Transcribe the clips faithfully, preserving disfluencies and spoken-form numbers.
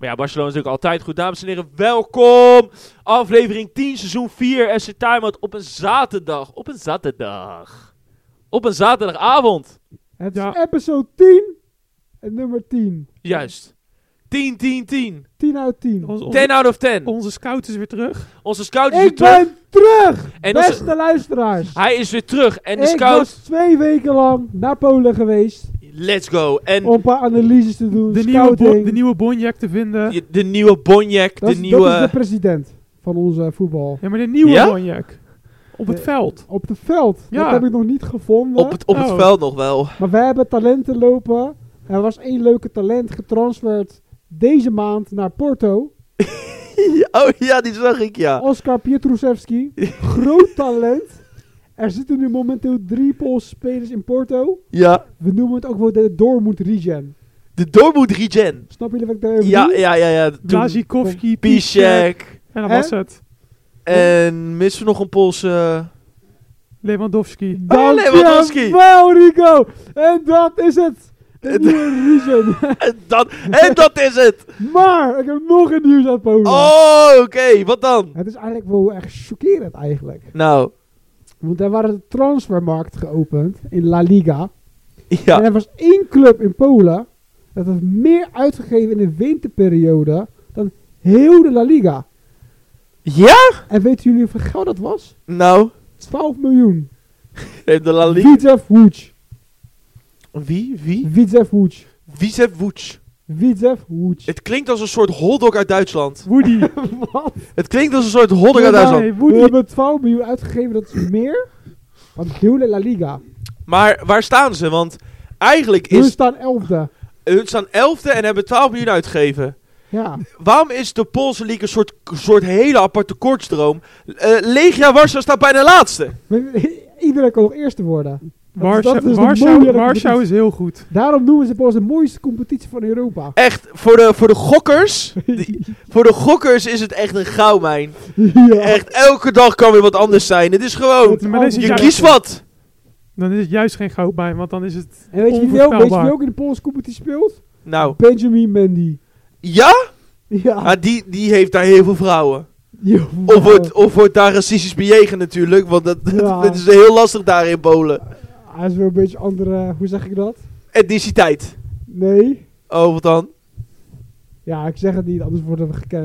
Maar ja, Barcelona is natuurlijk altijd goed. Dames en heren, welkom. Aflevering tien, seizoen vier. F C Timeout op een zaterdag. Op een zaterdag. Op een zaterdagavond. Het Ja. is episode tien en nummer tien. Juist. tien, tien, tien. tien uit tien. Onze, onze, tien out of tien. onze scout is weer terug. Onze scout is weer Ik terug. ben terug! En Beste onze- luisteraars. Hij is weer terug. En de Ik scout... was twee weken lang naar Polen geweest Let's go. En om een paar analyses te doen. De nieuwe, scouting. bo- de nieuwe Bonjak te vinden. je- de nieuwe Bonjak, dat, de is, nieuwe... dat is de president van onze voetbal. Ja, maar de nieuwe Ja? Bonjak. Op het De- veld. Op het veld. Ja. Dat heb ik nog niet gevonden. Op het, op het Oh. veld nog wel. Maar wij hebben talenten lopen. Er was één leuke talent getransferd deze maand naar Porto. Oh ja, die zag ik, ja. Oscar Pietrusevski. Groot talent. Er zitten nu momenteel drie Poolse spelers in Porto. Ja. We noemen het ook wel de Dortmund Region. De Dortmund Regen. Snap jullie wat ik daarover Ja, bedoel? ja, ja, ja. Toen Blazikowski, Piszczek. Piszczek. En dat Hè? was het. En missen we nog een Poolse... Lewandowski. Ah, Lewandowski. Dankjewel, Rico. En dat is het. De Het- nieuwe region. En dat, en dat is het. Maar ik heb nog een nieuws uit Polen. Oh, oké. Wat dan? Het is eigenlijk wel echt chockerend eigenlijk. Nou, Want er waren de transfermarkt geopend in La Liga. En ja. er was één club in Polen dat heeft meer uitgegeven in de winterperiode dan heel de La Liga. Ja? En weten jullie hoeveel geld dat was? Nou, twaalf miljoen. heeft de La Liga... Widzew Łódź. Wie? Wie? Widzew Łódź. Widzew Łódź. Widzew Łódź. Het klinkt als een soort hotdog uit Duitsland. Woody. Wat? Het klinkt als een soort hotdog uit Ja, Duitsland. Nee, We Woody. hebben twaalf miljoen uitgegeven, dat is meer dan heel de La Liga. Maar waar staan ze? Want eigenlijk We is... staan elfde. Hun staan elfde en hebben twaalf miljoen uitgegeven. Ja. Waarom is de Poolse League een soort, soort hele aparte koortsdroom? Uh, Legia Warschau staat bijna laatste. Iedereen kan nog eerste worden. Warschau, dat is de Warschau, mooie Warschau competitie. is heel goed. Daarom noemen ze pas de mooiste competitie van Europa. Echt, voor de, voor de gokkers... die- voor de gokkers is het echt een goudmijn. Ja. Echt, elke dag kan weer wat anders zijn. Het is gewoon... Het is Maar deze altijd- Je Ja, kiest wat. Dan is het juist geen goudbijn, want dan is het En weet je, wie ook, weet je onvoorspelbaar. wie ook in de Poolse competitie speelt? Nou, Benjamin Mendy. ja? Ja. Ah, die, die heeft daar heel veel vrouwen. Ja. Of wordt, of wordt daar racistisch bejegend natuurlijk. Want dat, Ja. dat vinden ze heel lastig daar in Polen. Hij is wel een beetje andere, hoe zeg ik dat? Etniciteit. Nee. Oh, wat dan? Ja, ik zeg het niet, anders worden we gekend.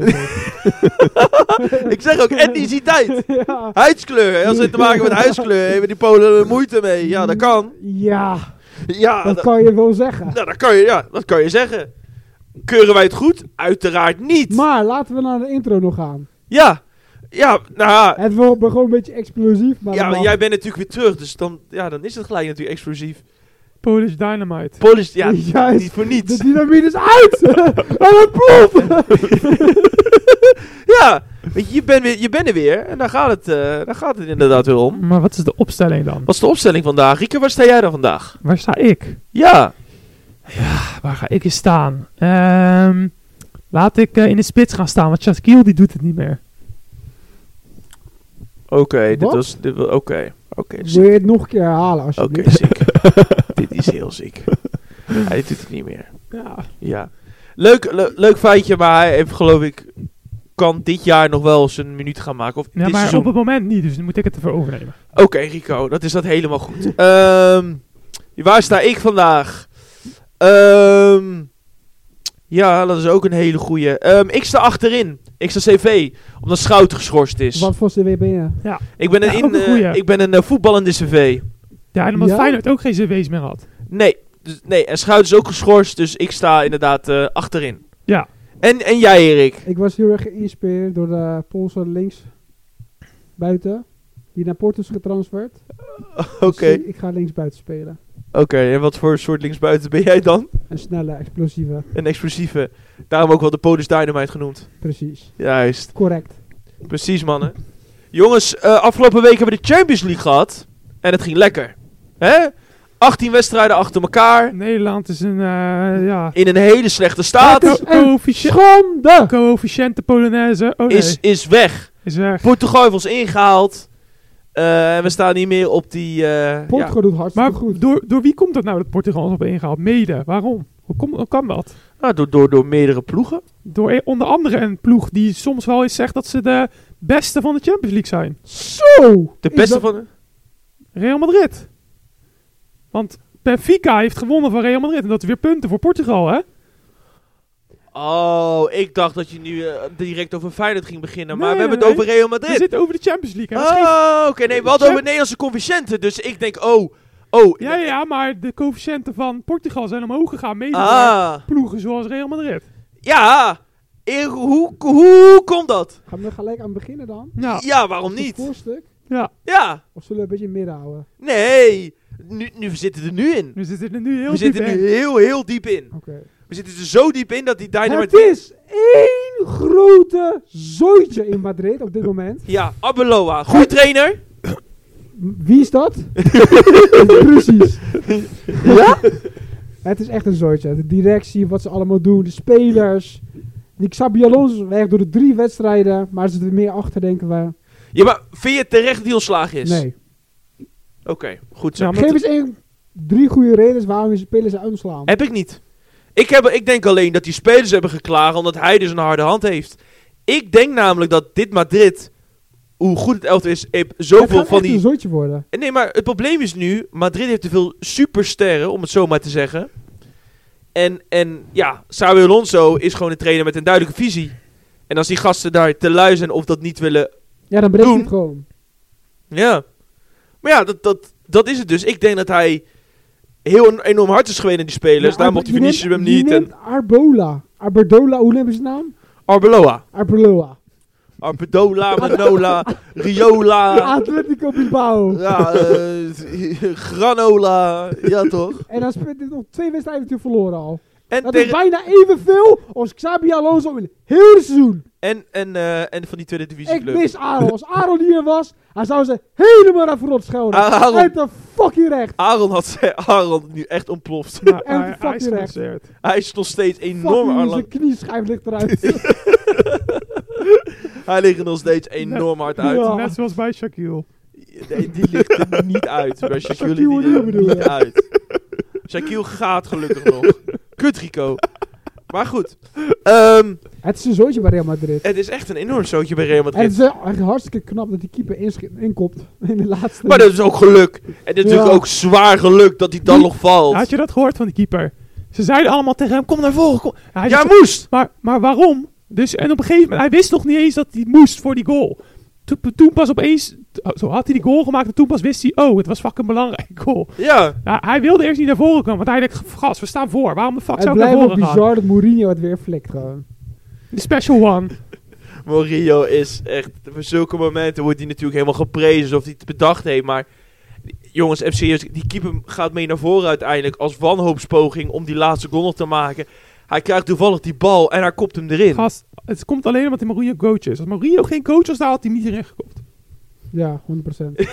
Ik zeg ook etniciteit. Ja. Huidskleur. Als het te maken met huidskleur hebben die Polen er moeite mee. Ja, dat kan. Ja, Ja, dat dat, kan je wel zeggen. nou, dat, kan je, ja dat kan je zeggen. Keuren wij het goed? Uiteraard niet. Maar laten we naar de intro nog gaan. Ja. Ja, nou ja. Het wordt gewoon een beetje explosief, maar Ja, dat maar mag. jij bent natuurlijk weer terug. Dus dan, ja, dan is het gelijk natuurlijk explosief. Polish Dynamite. Polish, ja, Juist. niet voor De niets. dynamiet is uit! En het ploft! Ja, weet je, je bent, weer, je bent er weer. En daar gaat, het, eh, daar gaat het inderdaad weer om. Maar wat is de opstelling dan? Wat is de opstelling vandaag? Rieke, waar sta jij dan vandaag? Waar sta ik? Ja. Waar ga ik eens staan? Ehm, laat ik eh, in de spits gaan staan, want Shaquille die doet het niet meer. Oké, dit Wat? was... dit wa- Oké, oké, Wil ziek. je het nog een keer herhalen Oké, alsjeblieft? ziek. Dit is heel ziek. Hij doet het niet meer. Ja. Ja. Leuk, le- leuk feitje, maar hij heeft, geloof ik... kan dit jaar nog wel zijn minuut gaan maken. Of Ja, dit maar seizoen. op het moment niet, dus nu moet ik het ervoor overnemen. Oké, Rico, dat is dat helemaal goed. Ehm, waar sta ik vandaag? Ehm, ja, dat is ook een hele goeie. Ehm, ik sta achterin. Ik sta C V, omdat Schouten geschorst is. Wat voor C W ben je? Ik ben een, Ja, in, ook een eh, goeie. ik ben een eh, voetballende C V. Ja, en omdat Ja? Feyenoord ook geen cv's meer had. Nee, dus, nee, en Schouten is ook geschorst, dus ik sta inderdaad eh, achterin. Ja. En, en jij, Erik? Ik was heel erg geïnspireerd door de Poolse links buiten. Die naar Porto is getransferd. Oké, Dus ik ga links buiten spelen. oké. En wat voor soort linksbuiten ben jij dan? Een snelle, explosieve. Een explosieve. Daarom ook wel de Polish Dynamite genoemd. Precies. Juist. Correct. Precies, mannen. Jongens, eh, afgelopen week hebben we de Champions League gehad. En het ging lekker. Hè? achttien wedstrijden achter elkaar. Nederland is een, eh ja... In een hele slechte staat. Het is een Coëfficiënt- schande! Coëfficiënte Polonaise. Oh nee, Is, is weg. is weg. Portugal heeft ons ingehaald. Eh, en we staan niet meer op die... eh, Portugal doet hartstikke Maar goed. door, door wie komt dat nou dat Portugal ons op ingehaald? Mede. Waarom? Hoe, kom, hoe kan dat? Nou, door, door, door meerdere ploegen. Door e- onder andere een ploeg die soms wel eens zegt dat ze de beste van de Champions League zijn. Zo! De Is beste dat- van... Real Madrid. Want Benfica heeft gewonnen van Real Madrid. En dat is weer punten voor Portugal, hè? Oh, ik dacht dat je nu eh, direct over Feyenoord ging beginnen. Maar Nee, we hebben nee, het over Real We Madrid. zitten over de Champions League. Hè? Dat is geen- Oh, oké. nee, we hadden over Nederlandse coëfficiënten. Dus ik denk, oh... Oh. Ja, ja, ja, maar de coëfficiënten van Portugal zijn omhoog gegaan. Mede door Ah. ploegen zoals Real Madrid. Ja. Eh, hoe, hoe komt dat? Gaan we er gelijk aan beginnen dan? Ja, Ja, waarom Het niet? voorstuk? ja. Ja. Of zullen we een beetje in het midden houden? Nee. Nu, nu, we zitten er nu in. We zitten er nu heel We diep zitten er in. nu heel, heel diep in. Oké. We zitten er zo diep in dat die Het Dynamite... is één grote zooitje in Madrid op dit moment. Ja, Arbeloa. Goeie trainer. M- Wie is dat? Precies. Ja? Het is echt een zooitje. De directie, wat ze allemaal doen, de spelers. Die Xabi Alonso weg door de drie wedstrijden, maar er zit er meer achter, denken we. Ja, maar vind je het terecht dat hij ontslagen is? Nee. Oké, goed zo. Ja, maar Geef eens één, drie goede redenen waarom je spelers uitslaan. Heb ik niet. Ik, heb, ik denk alleen dat die spelers hebben geklaagd omdat hij dus een harde hand heeft. Ik denk namelijk dat dit Madrid, hoe goed het elftal is, heeft Het zoveel gaat van echt een die... zooitje worden. Nee, maar het probleem is nu, Madrid heeft te veel supersterren, om het zo maar te zeggen. En, en ja, Xabi Alonso is gewoon een trainer met een duidelijke visie. En als die gasten daar te lui zijn of dat niet willen, Ja, dan breekt Doen. je het gewoon. ja. Maar ja, dat, dat, dat is het dus. Ik denk dat hij heel enorm hard is geweest aan die spelers. Ja, Daar Ar- mocht je Vinicius hem neemt- je niet. En neemt Arbola. Arbola, hoe neem je zijn naam? Arbeloa. Arbeloa. Arbedola, Manola, Riola. Atletico Bilbao. Ja, eh, Granola. Ja, toch? En dan speelt hij nog twee wedstrijden natuurlijk verloren al. En, Dat is tegen, bijna evenveel als Xabi Alonso in heel het seizoen. en, en, eh, en van die tweede divisie Ik club. mis Aaron. Als Aaron hier was, hij zou ze helemaal naar verrot schelden. Aaron. Uit de fucking recht. Aaron had ze- Aaron nu echt ontploft. Maar En hij, fuck hij is je recht. geblesseerd. Hij is nog steeds enorm Fucking hard. zijn knieschijf ligt eruit. Hij ligt er nog steeds enorm hard uit. Ja. Net zoals bij Shaquille. Nee, die ligt er niet uit. Bij Shaquille Shaquille die ligt O'Neal er bedoel niet je? uit. Shaquille gaat gelukkig nog. Kut Rico. Maar goed. Ehm, Het is een zooitje bij Real Madrid. het is echt een enorm zootje bij Real En het Madrid. is wel echt hartstikke knap dat die keeper ins- inkomt in de laatste. Maar dat is ook geluk. En het is natuurlijk Ja. ook zwaar geluk dat hij dan nog valt. Had je dat gehoord van de keeper? Ze zeiden allemaal tegen hem, kom naar voren. Kom. Hij Ja, zegt, moest! maar, maar waarom? Dus, en op een gegeven moment, hij wist nog niet eens dat hij moest voor die goal. Toen, toen pas opeens, zo had hij die goal gemaakt en toen pas wist hij, oh, het was fucking belangrijk goal. Ja. Ja, hij wilde eerst niet naar voren komen, want hij dacht, gast, we staan voor. Waarom de fuck Het zou ik naar blijft ook voren gaan? bizar dat Mourinho het weer flikt gewoon. De special one. Mourinho is echt... Voor zulke momenten wordt hij natuurlijk helemaal geprezen alsof hij het bedacht heeft. Maar jongens, F C S, die keeper gaat mee naar voren uiteindelijk als wanhoopspoging om die laatste goal nog te maken. Hij krijgt toevallig die bal en hij kopt hem erin. Gast, het komt alleen omdat hij Mourinho coach is. Als Mourinho geen coach was, dan had hij hem niet erin gekopt. Ja, honderd procent.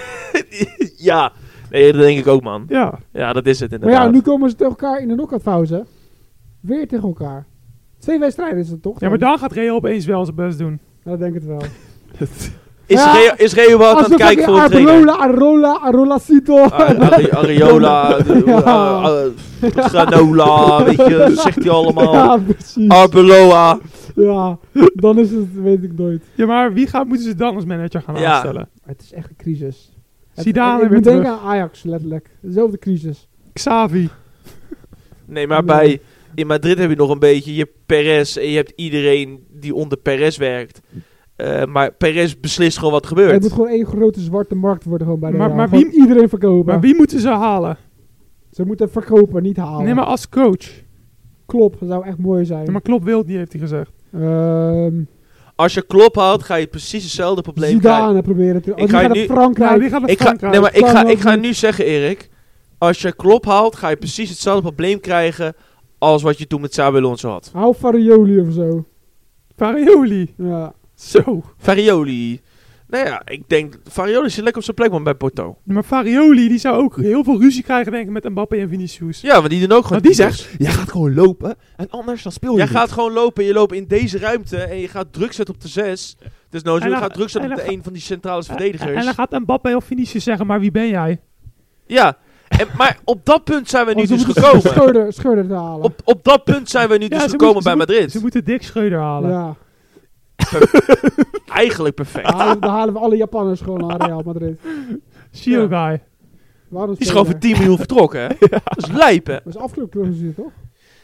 Ja, nee, dat denk ik ook, man. Ja. Ja, dat is het Maar inderdaad. ja, nu komen ze tegen elkaar in de knock-outfase. Weer tegen elkaar. Twee wedstrijden is het toch? Ja, maar dan gaat Real opeens wel zijn best doen. Ja, dat denk ik het wel. Is, Ja, Rea- is Real wat aan Als het we kijken voor een trainer? Areola, Arola, Arolacito. Ar- Ari- Areola, de- Ja. uh, uh, Granola, weet je, zegt hij allemaal. Ja, precies. Arbeloa. Ja, dan is het, weet ik nooit. Ja, maar wie gaat, moeten ze dan als manager gaan Ja. aanstellen? Het is echt een crisis. Het- Zidane ik weer moet denken terug. aan Ajax, letterlijk. Dezelfde crisis. Xavi. Nee, maar bij, in Madrid heb je nog een beetje, je hebt Perez en je hebt iedereen die onder Perez werkt. Uh, maar Perez beslist gewoon wat Het gebeurt. moet gewoon één grote zwarte markt worden gewoon bij de Maar- Real. maar Gewoon wie- iedereen verkopen. Maar wie moeten ze halen? Ze moeten verkopen, niet halen. Nee, maar als coach. Klopt, dat zou echt mooi zijn. Ja, maar Klopp wil het niet, heeft hij gezegd. Ehm Als je Klopp haalt, ga je precies hetzelfde probleem krijgen. Zidane proberen te... Ik Oh, die ga gaat nu- naar Frankrijk. Ja, wie gaat naar Ik ga, Frankrijk? nee, maar ik Kan ga, ook ik ga niet. nu zeggen, Erik. Als je Klopp haalt, ga je precies hetzelfde probleem krijgen als wat je toen met Xabi Alonso had. Hou Farioli of zo. Farioli. Ja. Zo. Farioli. Nou ja, ik denk, Farioli zit lekker op zijn plek, man, bij Porto. Maar Farioli, die zou ook heel veel ruzie krijgen, denk ik, met Mbappé en Vinicius. Ja, want die doen ook gewoon... Maar die tieners. zegt, Jij gaat gewoon lopen en anders dan speel je Jij niet. gaat gewoon lopen, je loopt in deze ruimte en je gaat druk zetten op de zes. Dus nou, En je dan- gaat druk zetten en op de dan een van die centrale En, verdedigers. en dan gaat Mbappé of Vinicius zeggen, maar wie ben jij? Ja, En, maar op dat punt zijn we nu Oh, ze dus moeten gekomen. Schreuder, Schreuder te halen. Op, op dat punt zijn we nu dus Ja, ze gekomen moeten- bij ze Madrid. Ze moeten Dick Schreuder halen. Ja, Eigenlijk perfect. dan halen, dan halen we alle Japanners gewoon naar Real Madrid. Shio Ja. guy. Waarom Die is gewoon voor tien miljoen vertrokken, hè? Dat is lijp, hè? Dat is afkloopclausule, toch?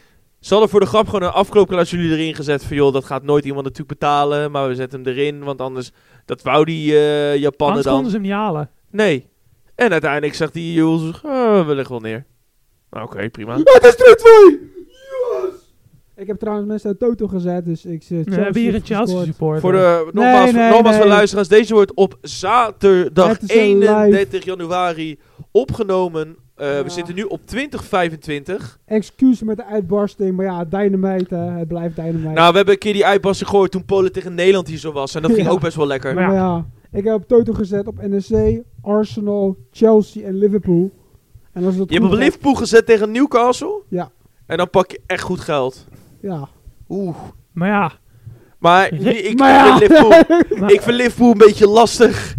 Ze hadden voor de grap gewoon een afkoopclausule erin gezet van... joh, dat gaat nooit iemand natuurlijk betalen, maar we zetten hem erin. Want anders, dat wou die uh, Japaner Anders dan. konden ze hem niet halen. Nee. En uiteindelijk zegt die Jules, oh, we leggen wel neer. Nou, oké, prima. Het is drie twee! Yes! Ik heb trouwens mensen uit Toto gezet, dus ik zit. We hebben hier een Chelsea supporter. Voor de, nogmaals, nee, nogmaals voor nee. luisteraars, deze wordt op zaterdag Het is een eenendertig januari opgenomen. Uh, Ja. We zitten nu op twintig vijfentwintig. Excuus met de uitbarsting, maar ja, dynamite, hè, het blijft dynamite. Nou, we hebben een keer die uitbarsting gehoord toen Polen tegen Nederland hier zo was. En dat ging Ja. ook best wel lekker. Maar maar ja. ja, ik heb op Toto gezet op N E C, Arsenal, Chelsea en Liverpool. En als het Je hebt op goed gaat- Liverpool gezet tegen Newcastle. Ja. En dan pak je echt goed geld. Ja. Oeh. Maar ja. Maar Re- ik, ik, maar ja. vind Liverpool, Maar- ik vind Liverpool een beetje lastig.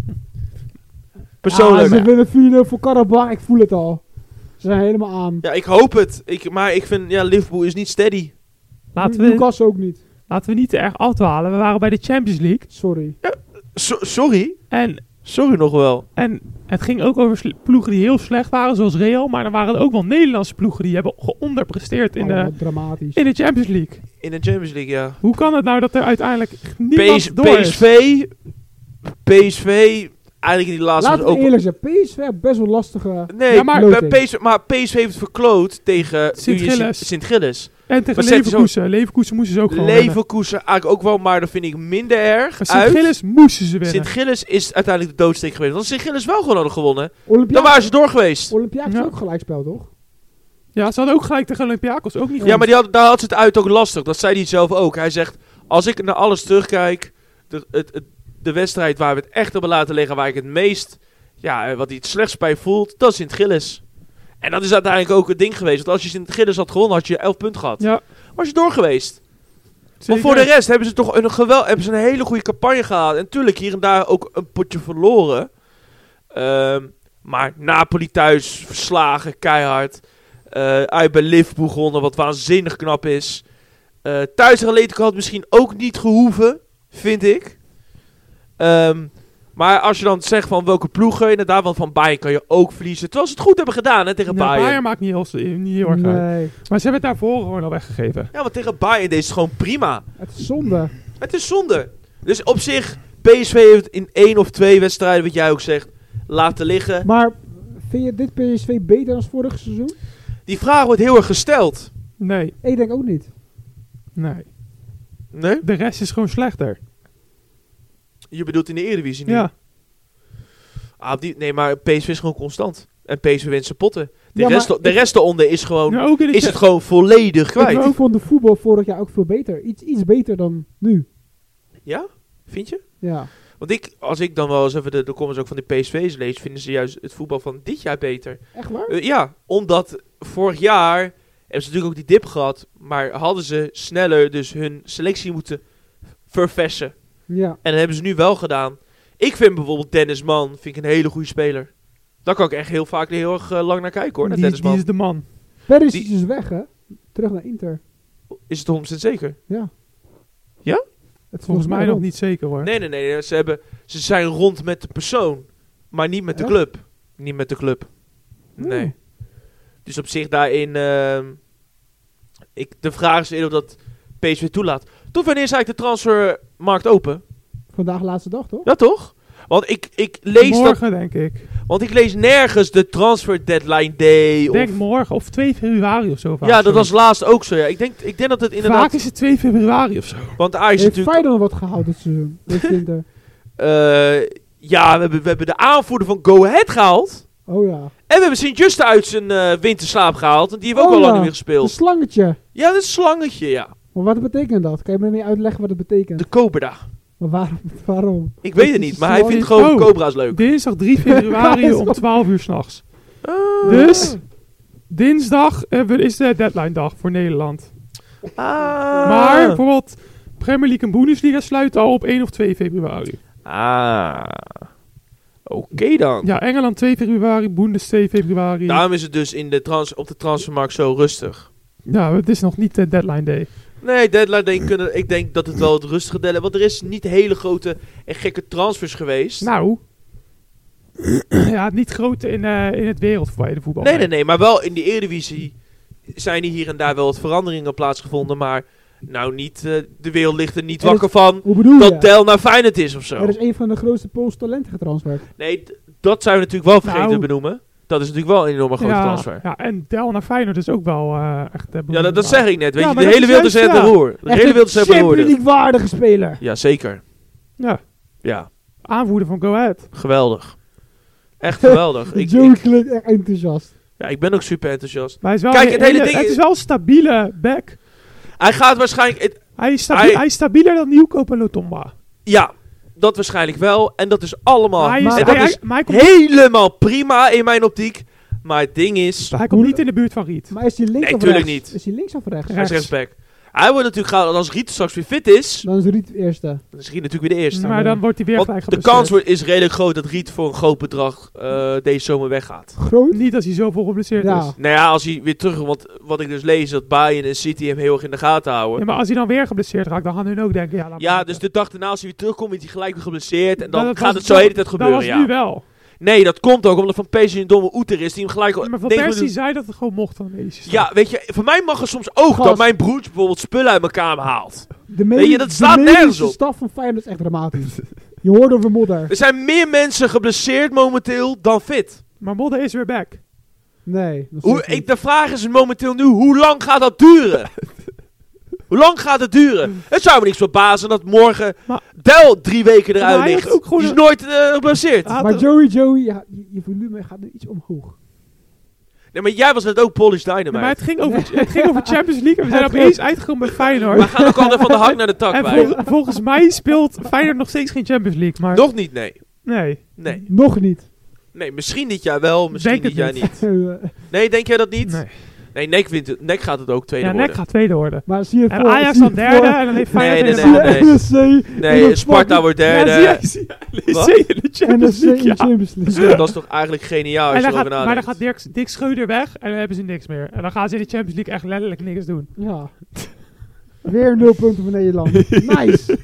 Persoonlijk. Ja, ze winnen vier nul voor Karabach, ik voel het al. Ze zijn helemaal aan. Ja, ik hoop het. Ik, maar ik vind, ja, Liverpool is niet steady. Laten we, Newcastle ook niet. laten we niet te erg afdwalen. We waren bij de Champions League. Sorry. So- sorry? En, Sorry nog wel. en het ging ook over sle- ploegen die heel slecht waren, zoals Real. Maar er waren ook wel Nederlandse ploegen die hebben geonderpresteerd in, Oh, de, wat dramatisch. in de Champions League. In de Champions League, ja. Hoe kan het nou dat er uiteindelijk niemand PS, door is? PSV... PSV... Eigenlijk in die laatste... Laten we ook, eerlijk zijn, P S V heeft best wel lastige... nee, Ja, maar- bij loting. PSV, maar PSV heeft het verkloot tegen... Sint-Gilles. Sint-Gilles. En tegen Maar zet je zo- Leverkusen. Leverkusen moesten ze ook gewoon winnen. Leverkusen eigenlijk ook wel, maar dat vind ik minder erg. Maar uit. Sint-Gilles moesten ze winnen. Sint-Gilles is uiteindelijk de doodsteek geweest. Want Sint-Gilles wel gewoon hadden gewonnen. Olympia Dan waren ze door geweest. Olympiakos Ja. is ook gelijkspel, toch? Ja, ze hadden ook gelijk tegen Olympiakos. Ook niet Ja, maar die had, daar had ze het uit ook lastig. Dat zei hij zelf ook. Hij zegt, als ik naar alles terugkijk... De, het, het, de wedstrijd waar we het echt hebben laten liggen... waar ik het meest... Ja, eh, wat hij het slechtst bij voelt... dat is Sint-Gilles. En dat is uiteindelijk ook het ding geweest. Want als je Sint-Gilles had gewonnen... had je elf punten gehad. Ja, Was je door geweest. Maar zeker. voor de rest hebben ze toch een, gewel, hebben ze een hele goede campagne gehad. En natuurlijk hier en daar ook een potje verloren. Ehm, maar Napoli thuis verslagen, keihard. Eh, uit bij Liverpool gewonnen, wat waanzinnig knap is. Eh thuis tegen Atletico had het misschien ook niet gehoeven, vind ik. Ehm, maar als je dan zegt van welke ploegen, inderdaad, want van Bayern kan je ook verliezen. Terwijl ze het goed hebben gedaan hè, tegen Nou, Bayern. Bayern maakt niet heel, niet heel erg uit. Nee, Maar ze hebben het daarvoor gewoon al weggegeven. Ja, want tegen Bayern deed het gewoon prima. het is zonde. Het is zonde. Dus op zich, P S V heeft in één of twee wedstrijden, wat jij ook zegt, laten liggen. Maar vind je dit P S V beter dan vorig seizoen? Die vraag wordt heel erg gesteld. Nee, Ik denk ook niet. nee. Nee? De rest is gewoon slechter. Je bedoelt in de Eredivisie nu? Ja. Ah, die, nee, maar P S V is gewoon constant. En P S V wint zijn potten. De, Ja, rest, maar de ik- rest eronder is gewoon... Ja, ook in de is cha- het gewoon volledig kwijt. Ik vond de voetbal vorig jaar ook veel beter. Iets, iets beter dan nu. Ja? Vind je? Ja. Want ik, als ik dan wel eens even de, de comments ook van de P S V's lees, vinden ze juist het voetbal van dit jaar beter. Echt waar? Uh, ja, omdat vorig jaar hebben ze natuurlijk ook die dip gehad, maar hadden ze sneller dus hun selectie moeten verversen. Ja. En dat hebben ze nu wel gedaan. Ik vind bijvoorbeeld Dennis Mann vind ik een hele goede speler. Daar kan ik echt heel vaak heel erg uh, lang naar kijken hoor, naar die, Dennis die Mann. is de man. Perisic Die- is weg, hè? Terug naar Inter. Is het honderd procent zeker? Ja. Ja? Het is Volgens mij nog rond. niet zeker hoor. Nee, nee, nee. Ze, hebben, ze zijn rond met de persoon, maar niet met de Echt? club. Niet met de club. Nee. Oeh. Dus op zich daarin... ehm, ik, de vraag is eerder of dat P S V toelaat. Tot wanneer is eigenlijk de transfermarkt open? Vandaag laatste dag, toch? Ja, toch? Want ik, ik lees dat... morgen denk ik. Want ik lees nergens de transfer deadline day. Ik Of, denk morgen of twee februari of zo. vaak ja, dat zo. was laatst ook zo. Ja. Ik, denk, ik denk dat het inderdaad... Vaak is het twee februari of zo. Want Ajax is Heeft natuurlijk... Feyenoord wat gehaald dit seizoen? Dit winter. eh, ja, we hebben, we hebben de aanvoerder van Go Ahead gehaald. Oh ja. En we hebben Sint-Juste uit zijn eh, winterslaap gehaald. En die hebben ook Oh al lang ja, niet meer Een gespeeld. slangetje. Ja, dat is een slangetje, ja. Maar wat betekent dat? Kan je me niet uitleggen wat het betekent? De Cobra. Maar waarom? waarom? Ik weet het niet, maar hij vindt gewoon Oh. Cobra's leuk. Dinsdag drie februari om twaalf uur s'nachts. Ah. Dus dinsdag eh, is de deadline dag voor Nederland. Ah. Maar bijvoorbeeld Premier League en Bundesliga sluiten al op één of twee februari. Ah. Oké dan. Ja, Engeland twee februari, Bundes twee februari. Daarom is het dus in de trans- op de transfermarkt zo rustig. Ja, het is nog niet de deadline day. Nee, deadline denk, kunnen, ik denk dat het wel het rustige deadline... Want er is niet hele grote en gekke transfers geweest. Nou. Ja, niet groot in, uh, in het wereldwijde voetbal. nee, nee, nee. Maar wel in de Eredivisie zijn er hier en daar wel wat veranderingen plaatsgevonden. Maar nou niet... Uh, de wereld ligt er niet Er is- wakker van Hoe bedoel dat je? Del naar Feyenoord is of zo. Er is een van de grootste Poolse talenten getransferd. Nee, d- dat zijn we natuurlijk wel vergeten Nou. te benoemen. Dat is natuurlijk wel een enorme grote ja, transfer. Ja, en Del naar Feyenoord is ook wel uh, echt... Uh, Ja, dat, dat zeg ik net. Weet Ja, je, maar de dat hele is wereld is juist, aan het ja. roer. De Echt hele een wereld is aan het Champions roer. League waardige speler. Ja, zeker. Ja, Ja, aanvoerder van Go Ahead. geweldig. Echt geweldig. ik, Joe ik, klinkt echt enthousiast. ja, ik ben ook super enthousiast. Maar hij is wel Kijk, een het hele ding het is- is wel een stabiele back. Hij gaat waarschijnlijk... het- Hij is, stabi- Hij- hij is stabieler dan Nieuwkoop en Lotomba. ja, dat waarschijnlijk wel. En dat is allemaal... Maar hij, is, maar en hij, dat hij- is maar hij komt, helemaal prima in mijn optiek. Maar het ding is... hij komt niet in de buurt van Riet. Maar is hij links Nee, of tuurlijk rechts? niet. Is hij links of rechts? Hij is rechts. rechtsback. Hij wordt natuurlijk gehaald als Riet straks weer fit is. Dan is Riet de eerste. Dan is Riet natuurlijk weer de eerste. Maar dan wordt hij weer Want gelijk de geblesseerd. kans wordt, is redelijk groot dat Riet voor een groot bedrag eh, deze zomer weggaat. Groot? Niet als hij zoveel geblesseerd Ja. is. Nou ja, als hij weer terug... Want wat ik dus lees, dat Bayern en City hem heel erg in de gaten houden. Ja, maar als hij dan weer geblesseerd raakt, dan gaan hun ook denken... Ja, laat Ja, maar dus zitten. de dag daarna als hij weer terugkomt, is hij gelijk weer geblesseerd. En dan Maar dat gaat was- het zo de hele tijd Dat gebeuren, was ja. nu wel. Nee, dat komt ook omdat Van Persie een domme oeter is. Die hem gelijk... Ja, maar Van negen Persie minuten- zei dat het gewoon mocht van de medische staf. Ja, weet je, voor mij mag er soms ook Gast. dat mijn broertje bijvoorbeeld spullen uit mijn kamer haalt. De Weet je, dat de staat medische nergens op. staf van Feyenoord is echt dramatisch. Je hoort over modder. Er zijn meer mensen geblesseerd momenteel dan fit. Maar Modder is weer back. Nee. nog Hoe, steeds niet. ik, de vraag is momenteel nu, hoe lang gaat dat duren? Hoe lang gaat het duren? Het zou me niks verbazen dat morgen Maar- Del drie weken Maar eruit hij heeft ligt. ook gewoon Die is een- nooit eh, geblesseerd. Hij had Maar een- Joey, Joey, ja, je, je volume gaat nu iets omhoog. Nee, maar jij was net ook Polish Ja, Dynamite. maar het ging, over, het ging over Champions League en we zijn Het opeens uitgekomen bij Feyenoord. We gaan ook altijd van de hak naar de tak En bij. vol- volgens mij speelt Feyenoord nog steeds geen Champions League. Maar Nog niet, nee. nee. Nee. Nog niet. Nee, misschien dit jaar wel, misschien Denk dit het jaar niet. Eh, Nee, denk jij dat niet? nee. Nee, Nek, wint het. Nek gaat het ook tweede Ja, worden. Nek gaat tweede worden. maar zie je het En voor... Ajax zie je dan het derde voor- en dan heeft Nee, Feyenoord nee, in de nee, derde. nee. N S C. en Nee, dan Sparta wordt derde. Ja, zie je, zie je. Wat? L E C in de Champions N S C in League, de ja. Champions League. Dat is toch eigenlijk geniaal als En je dan gaat, erover maar dan nadenkt. gaat Dirk, Dick Schreuder weg en dan hebben ze niks meer. En dan gaan ze in de Champions League echt letterlijk niks doen. Ja. Weer nul punten voor Nederland. Nice.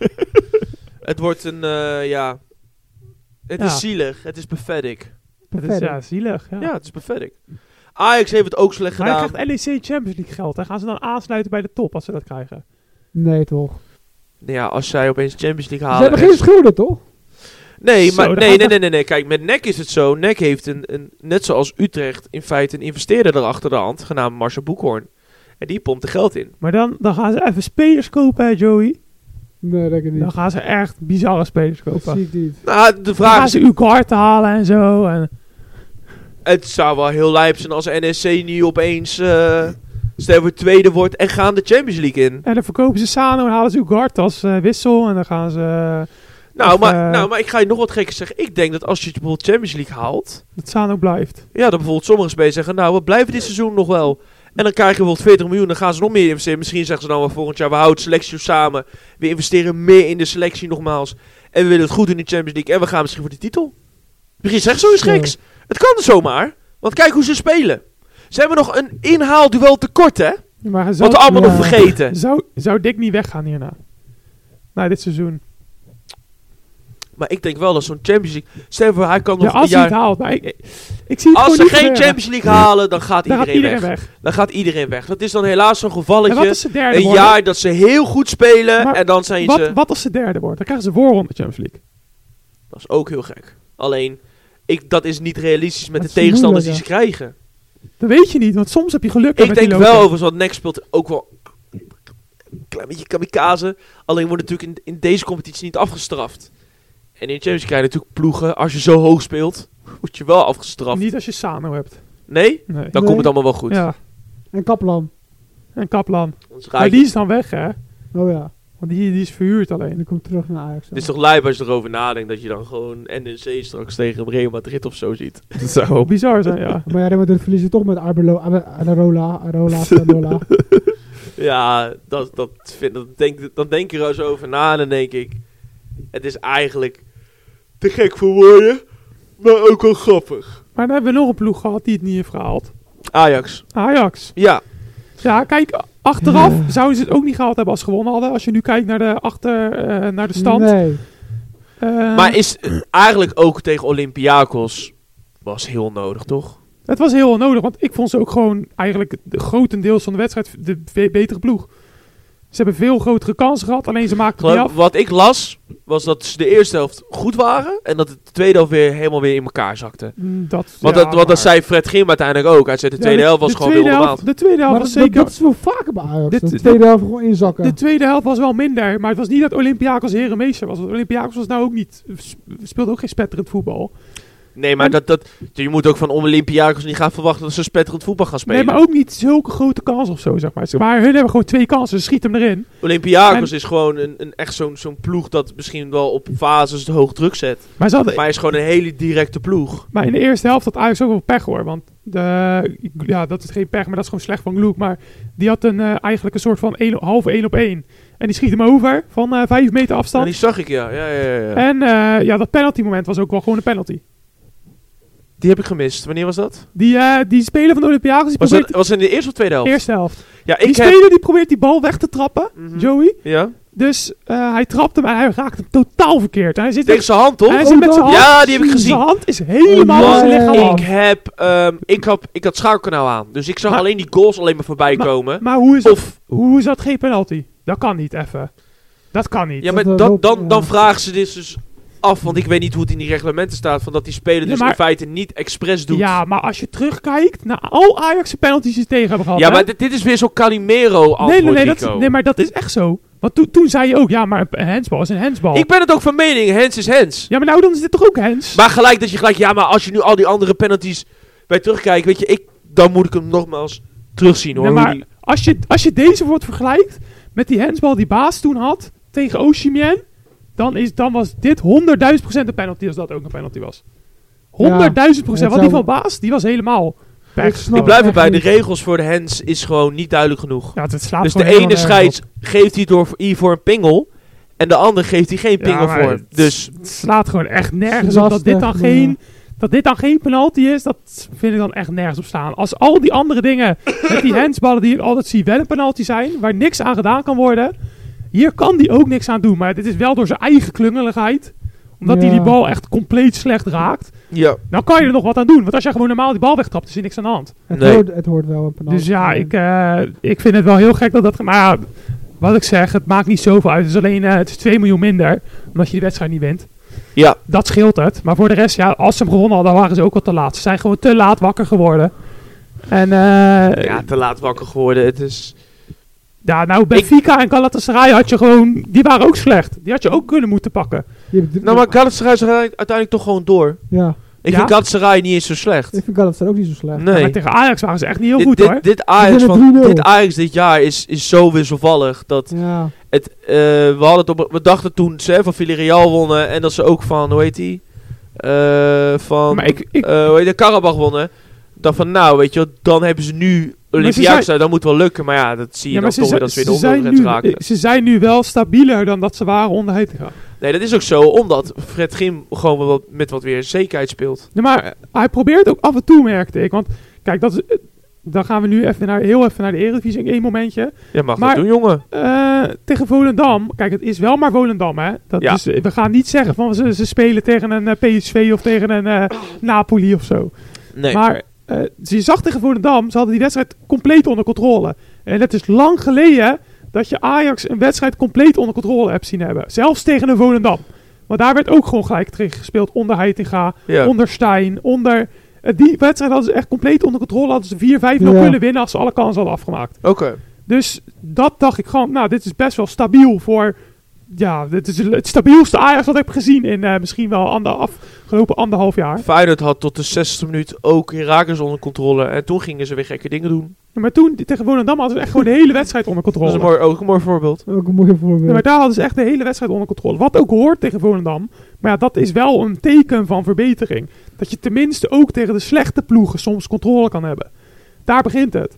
Het wordt een, eh, ja... Het Ja. is zielig. Het is pathetic. Dat is Verder. ja, zielig. Ja. Ja, het is pathetic. Ajax heeft het ook slecht Maar hij gedaan. krijgt L E C Champions League geld. En gaan ze dan aansluiten bij de top als ze dat krijgen? Nee, toch? Nou ja, als zij opeens Champions League Ze halen... hebben geen schulden, toch? Nee, Zo, maar dan nee, gaat nee, dat- nee, nee, nee. Kijk, met Nek is het zo. Nek heeft een, een, net zoals Utrecht in feite een investeerder er achter de hand, genaamd Marcel Boekhoorn. En die pompt er geld in. Maar dan, dan gaan ze even spelers kopen, hè, Joey. Nee, denk ik niet. Dan gaan ze echt bizarre spelers Dat kopen. zie ik niet. Nou, de Dan vraag gaan is, ze Ugarte halen en zo. En het zou wel heel lijp zijn als N S C nu opeens, eh stel voor tweede wordt en gaan de Champions League in. En dan verkopen ze Sano en halen ze Ugarte als eh, wissel. En dan gaan ze... eh, Nou, Of, maar, eh, nou, maar ik ga je nog wat gekker zeggen. Ik denk dat als je bijvoorbeeld Champions League haalt, dat Sano blijft. ja, dan bijvoorbeeld sommige spelers zeggen, nou, we blijven dit seizoen nog wel. En dan krijg je bijvoorbeeld veertig miljoen, dan gaan ze nog meer investeren. Misschien zeggen ze dan wel volgend jaar, we houden selectie samen. We investeren meer in de selectie nogmaals. En we willen het goed doen in de Champions League. En we gaan misschien voor de titel. Misschien zeggen ze zoiets Zo. geks. Het kan er zomaar. Want kijk hoe ze spelen. Ze hebben nog een inhaalduel tekort, hè? Maar Wat zou, we allemaal ja. nog vergeten. zou, zou Dick niet weggaan hierna? Na dit seizoen. Maar ik denk wel dat zo'n Champions League... Stel voor, hij kan nog Ja, een als hij het jaar... haalt. Maar ik, ik, ik zie het Als gewoon ze niet geen gebeuren. Champions League halen, dan gaat Dan gaat iedereen, iedereen weg. weg. Dan gaat iedereen weg. Dat is dan helaas zo'n En wat gevalletje. als ze derde Een worden? jaar dat ze heel goed spelen Maar en dan zijn Wat, ze... wat als ze derde wordt? Dan krijgen ze voorronde Champions League. Dat is ook heel gek. Alleen, ik, dat is niet realistisch met Dat de is tegenstanders die moeilijk, ze krijgen. Dat weet je niet, want soms heb je geluk. Ik met die denk wel loting. overigens, want Nek speelt ook wel een klein beetje kamikaze. Alleen wordt natuurlijk in, in deze competitie niet afgestraft. En in de Champions League krijg je natuurlijk ploegen. Als je zo hoog speelt, word je wel afgestraft. Niet als je Sano hebt. Nee? Nee. Dan Nee. komt het allemaal wel goed. Ja, En Kaplan. en Kaplan. Anders ga Maar ik- die is dan weg, hè? Oh ja. Want die, die is verhuurd En alleen. dan komt terug naar Ajax. Het is toch lijp als je erover nadenkt dat je dan gewoon N S C straks tegen Real Madrid of zo ziet. Dat zou wel bizar zijn, ja. Maar ja, Real Madrid verliezen toch met Arbelo, Abe- Areola, Areola, Areola. Ja, dat, dat vind, dat denk, dan denk je er zo over na en dan denk ik... Het is eigenlijk te gek voor woorden. maar ook wel grappig. Maar dan hebben we nog een ploeg gehad die het niet heeft gehaald. Ajax. Ajax. Ja. Ja, kijk, achteraf Ja. zouden ze het ook niet gehaald hebben als ze gewonnen hadden. Als je nu kijkt naar de, achter, eh, naar de stand. Nee. Eh, Maar is eh, eigenlijk ook tegen Olympiakos was heel nodig, toch? Het was heel onnodig, want ik vond ze ook gewoon eigenlijk de grotendeels van de wedstrijd de ve- betere ploeg. Ze hebben veel grotere kansen gehad, alleen ze maakten het niet Geloof, af. wat ik las, was dat ze de eerste helft goed waren. En dat de tweede helft weer helemaal weer in elkaar zakte. Mm, Dat, Want, ja, dat, want dat maar- zei Fred Grim uiteindelijk ook. Hij zei de Ja, tweede de- helft was de gewoon weer tweede onder de helft, De tweede helft Maar was dat, zeker... dat is wel vaker bij Ajax. Dit- dat de dit- tweede helft gewoon inzakken. De tweede helft was wel minder, maar het was niet dat Olympiakos herenmeester was. Want Olympiakos was nou ook niet, speelde ook geen spetterend voetbal. Nee, maar En- dat, dat, je moet ook van Olympiakos niet gaan verwachten dat ze spetterend voetbal gaan spelen. Nee, maar ook niet zulke grote kansen of zo, zeg maar. Maar hun hebben gewoon twee kansen, ze schieten hem erin. Olympiakos En- is gewoon een, een, echt zo'n zo'n ploeg dat misschien wel op fases de hoog druk zet. Maar, ze hadden, Maar hij is gewoon een hele directe ploeg. maar in de eerste helft had Ajax ook wel pech hoor. Want de, ja, dat is geen pech, maar dat is gewoon slecht van Gloek. Maar die had een, eh, eigenlijk een soort van één, halve één op één. En die schiet hem over van eh vijf meter En afstand. die zag ik, ja. ja, ja, ja, ja. En eh, ja, dat penalty moment was ook wel gewoon een penalty. Die heb ik gemist. Wanneer was dat? Die, eh, die speler van de Olympiakos, die Was probeert... dat was het in de eerste of tweede helft? Eerste helft. Ja, Die ik heb... speler die probeert die bal weg te trappen, Mhm. Joey. Ja? Dus eh, hij trapt hem en hij raakt hem totaal verkeerd. En hij zit, Tegen zijn hand, toch? hij zit met zijn hand. Ja, die heb ik gezien. Zijn hand is helemaal Oh, van zijn ja, lichaam ja, af. Ik heb... ehm, ik, had, ik had schakelkanaal aan. Dus ik zag Maar- alleen die goals alleen maar voorbij komen. Maar hoe is, dat, Of... hoe is dat geen penalty? Dat kan niet, even. Dat kan niet. Ja, maar Dat dat, loopt- dan, ja. dan vragen ze dit dus af. Want ik weet niet hoe het in die reglementen staat. Van dat die speler Ja, dus maar- in feite niet expres doet. Ja, maar als je terugkijkt naar al Ajax penalties die ze tegen hebben gehad. Ja, hè? maar dit, dit is weer zo'n Calimero antwoord, nee, nee, nee, Rico. dat, nee, maar dat is echt zo. Want toen toen zei je ook, ja, maar een handsbal is een handsbal. Ik ben het ook van mening. Hens is hens. Ja, maar nou dan is dit toch ook hands? Maar gelijk dat je gelijk... Ja, maar als je nu al die andere penalties bij terugkijkt... Weet je, ik, dan moet ik hem nogmaals terugzien, hoor. Nee, hoe maar die- als je, als je deze wordt vergelijkt met die handsbal die Baas toen had tegen Osimhen, dan, is, dan was dit honderdduizend procent een penalty als dat ook een penalty was. honderdduizend procent. het Want die zou- van Baas, die was helemaal Ik pech. snap ik blijf echt erbij. De niet. regels voor de hens is gewoon niet duidelijk genoeg. Ja, het slaat Dus de gewoon helemaal ene nergens scheids geeft hij door hier voor een pingel. En de ander geeft hij geen Ja, pingel maar voor. het- Dus Het slaat gewoon echt nergens op dat dit dan Lastig, geen, dat dit dan geen penalty is. Dat vind ik dan echt nergens op staan. Als al die andere dingen met die handsballen die ik altijd zie wel een penalty zijn, waar niks aan gedaan kan worden. Hier kan die ook niks aan doen. Maar dit is wel door zijn eigen klungeligheid. Omdat hij Ja. die bal echt compleet slecht raakt. ja. Dan kan je er nog wat aan doen. Want als je gewoon normaal die bal wegtrapt, is er niks aan de hand. Het, Nee. hoort, het hoort wel een penalty. Dus ja, ik, eh, ik vind het wel heel gek dat dat... Maar ja, wat ik zeg, het maakt niet zoveel uit. Het is alleen eh, het is twee miljoen minder. Omdat je die wedstrijd niet wint. Ja. Dat scheelt het. Maar voor de rest, ja, als ze hem gewonnen hadden, dan waren ze ook al te laat. Ze zijn gewoon te laat wakker geworden. En eh, Ja, te laat wakker geworden. Het is... ja, nou, Benfica en Galatasaray had je gewoon... Die waren ook slecht. Die had je ook kunnen moeten pakken. Je hebt- Nou, maar Galatasaray is uiteindelijk toch gewoon door. Ja, Ik Ja? vind Galatasaray niet eens zo slecht. ik vind Galatasaray ook niet zo slecht. Nee. Maar tegen Ajax waren ze echt niet heel dit, goed, dit, hoor. dit, Ajax winnen van, drie nul. dit Ajax dit jaar is, is zo wisselvallig. Dat Ja, het, eh, we, hadden het op, we dachten toen ze hè, van Villarreal wonnen. En dat ze ook van, hoe heet die? Eh, van, Maar ik- ik- eh, hoe heet de Karabach wonnen. Dan van, nou, weet je wel, dan hebben ze nu Olympiakos. zijn- Dat moet wel lukken. Maar ja, dat zie je Ja, dan maar ze, toch weer zijn- dat ze weer ze, de zijn ondergrens nu, raken. ze zijn nu wel stabieler dan dat ze waren onder Heitinga. Nee, dat is ook zo. Omdat Fred Grim gewoon wel wat, met wat weer zekerheid speelt. Ja, maar hij probeert ook af en toe, merkte ik. Want kijk, dat is, eh, dan gaan we nu even naar, heel even naar de Eredivisie in één momentje. Ja, mag Maar- dat doen, jongen. Eh, tegen Volendam. Kijk, het is wel maar Volendam, hè. Dat Ja. is, eh, we gaan niet zeggen van ze, ze spelen tegen een eh, P S V of tegen een eh, Napoli of zo. Nee. Maar eh, je zag tegen Volendam, ze hadden die wedstrijd compleet onder controle. En het is lang geleden dat je Ajax een wedstrijd compleet onder controle hebt zien hebben. Zelfs tegen een Volendam. Want daar werd ook gewoon gelijk tegen gespeeld onder Heitinga, ja. onder Stijn, onder... eh, die wedstrijd hadden ze echt compleet onder controle. Hadden ze vier vijf nul Ja. kunnen winnen als ze alle kansen hadden afgemaakt. Oké. Dus dat dacht ik gewoon, nou, dit is best wel stabiel voor... Ja, dit is het stabielste Ajax wat ik heb gezien in eh, misschien wel ander, afgelopen anderhalf jaar. Feyenoord had tot de zestigste minuut ook Heracles onder controle. En toen gingen ze weer gekke dingen doen. Maar toen, tegen Volendam, hadden ze echt gewoon de hele wedstrijd onder Dat is controle. een mooi, ook een mooi voorbeeld. ook een mooi voorbeeld. Ja, maar daar hadden ze echt de hele wedstrijd onder controle. Wat ook hoort tegen Volendam. Maar ja, dat is wel een teken van verbetering. Dat je tenminste ook tegen de slechte ploegen soms controle kan hebben. Daar begint het.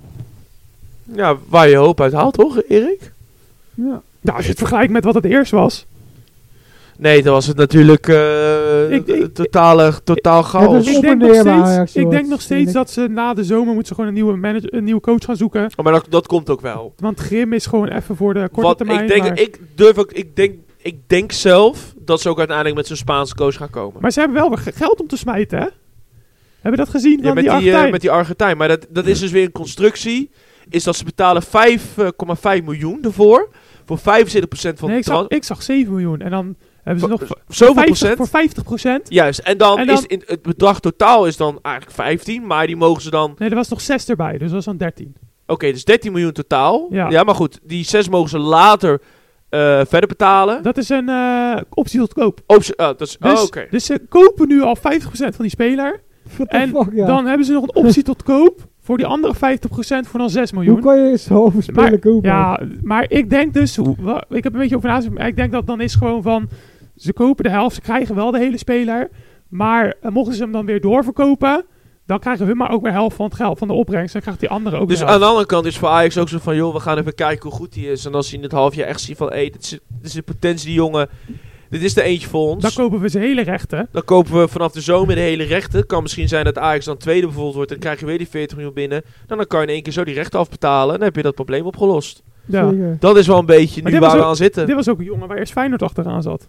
Ja, waar je hoop uit haalt, toch, Erik? Ja. Nou, als je het vergelijkt met wat het eerst was. Nee, dan was het natuurlijk uh, Ik- ik- totale, totaal chaos. is Ik op denk, en nog neer bij steeds, Ajax, ik joh. denk nog Het steeds is- dat ze na de zomer moeten ze gewoon een nieuwe, manager, een nieuwe coach gaan zoeken. Oh, maar dat, dat komt ook wel. Want Grim is gewoon even voor de korte Wat, termijn. ik, denk, maar, ik, durf ook, ik, denk, ik denk zelf dat ze ook uiteindelijk met zo'n Spaanse coach gaan komen. maar ze hebben wel weer ge- geld om te smijten, hè? Hebben we dat gezien Ja, van met, die die, eh, Argentijn? met die Argentijn. Maar dat, dat is dus weer een constructie. Is dat ze betalen vijf komma vijf miljoen ervoor. Voor vijfenzeventig procent van nee, ik de zag, ik zag zeven miljoen. En dan hebben ze nog voor Zoveel vijftig, procent? voor vijftig procent. Juist. En dan, En dan- is in, het bedrag totaal is dan eigenlijk vijftien. Maar die mogen ze dan... Nee, er was nog zes erbij, dus dat was dan dertien. Oké, dus dertien miljoen totaal. Ja. Ja. maar goed. Die zes mogen ze later eh, verder betalen. Dat is een eh, optie tot koop. Optie, oh, dat is, Dus, oh, oké. dus ze kopen nu al vijftig procent van die speler. What the En fuck, ja. dan hebben ze nog een optie tot koop voor die andere vijftig procent voor dan zes miljoen. Hoe kan je zoveel spelen Maar, kopen? ja, maar ik denk dus, hoe- wa- ik heb een beetje over nagedacht, maar ik denk dat dan is gewoon van, ze kopen de helft, ze krijgen wel de hele speler, maar eh, mochten ze hem dan weer doorverkopen, dan krijgen hun maar ook weer helft van het geld, van de opbrengst, dan krijgt die andere ook Dus weer aan helft. de andere kant is voor Ajax ook zo van... joh, we gaan even kijken hoe goed hij is. En als je in het half jaar echt ziet van... hé, dit, is, dit is de potentie, die jongen. Dit is er eentje voor ons. Dan kopen we zijn hele rechten. Dan kopen we vanaf de zomer de hele rechten. Het kan misschien zijn dat Ajax dan tweede bijvoorbeeld wordt. En dan krijg je weer die veertig miljoen binnen. Dan, dan kan je in één keer zo die rechten afbetalen. En dan heb je dat probleem opgelost. Ja. Zeker. Dat is wel een beetje Maar nu dit was waar we ook- aan zitten. Dit was ook een jongen waar eerst Feyenoord achteraan zat.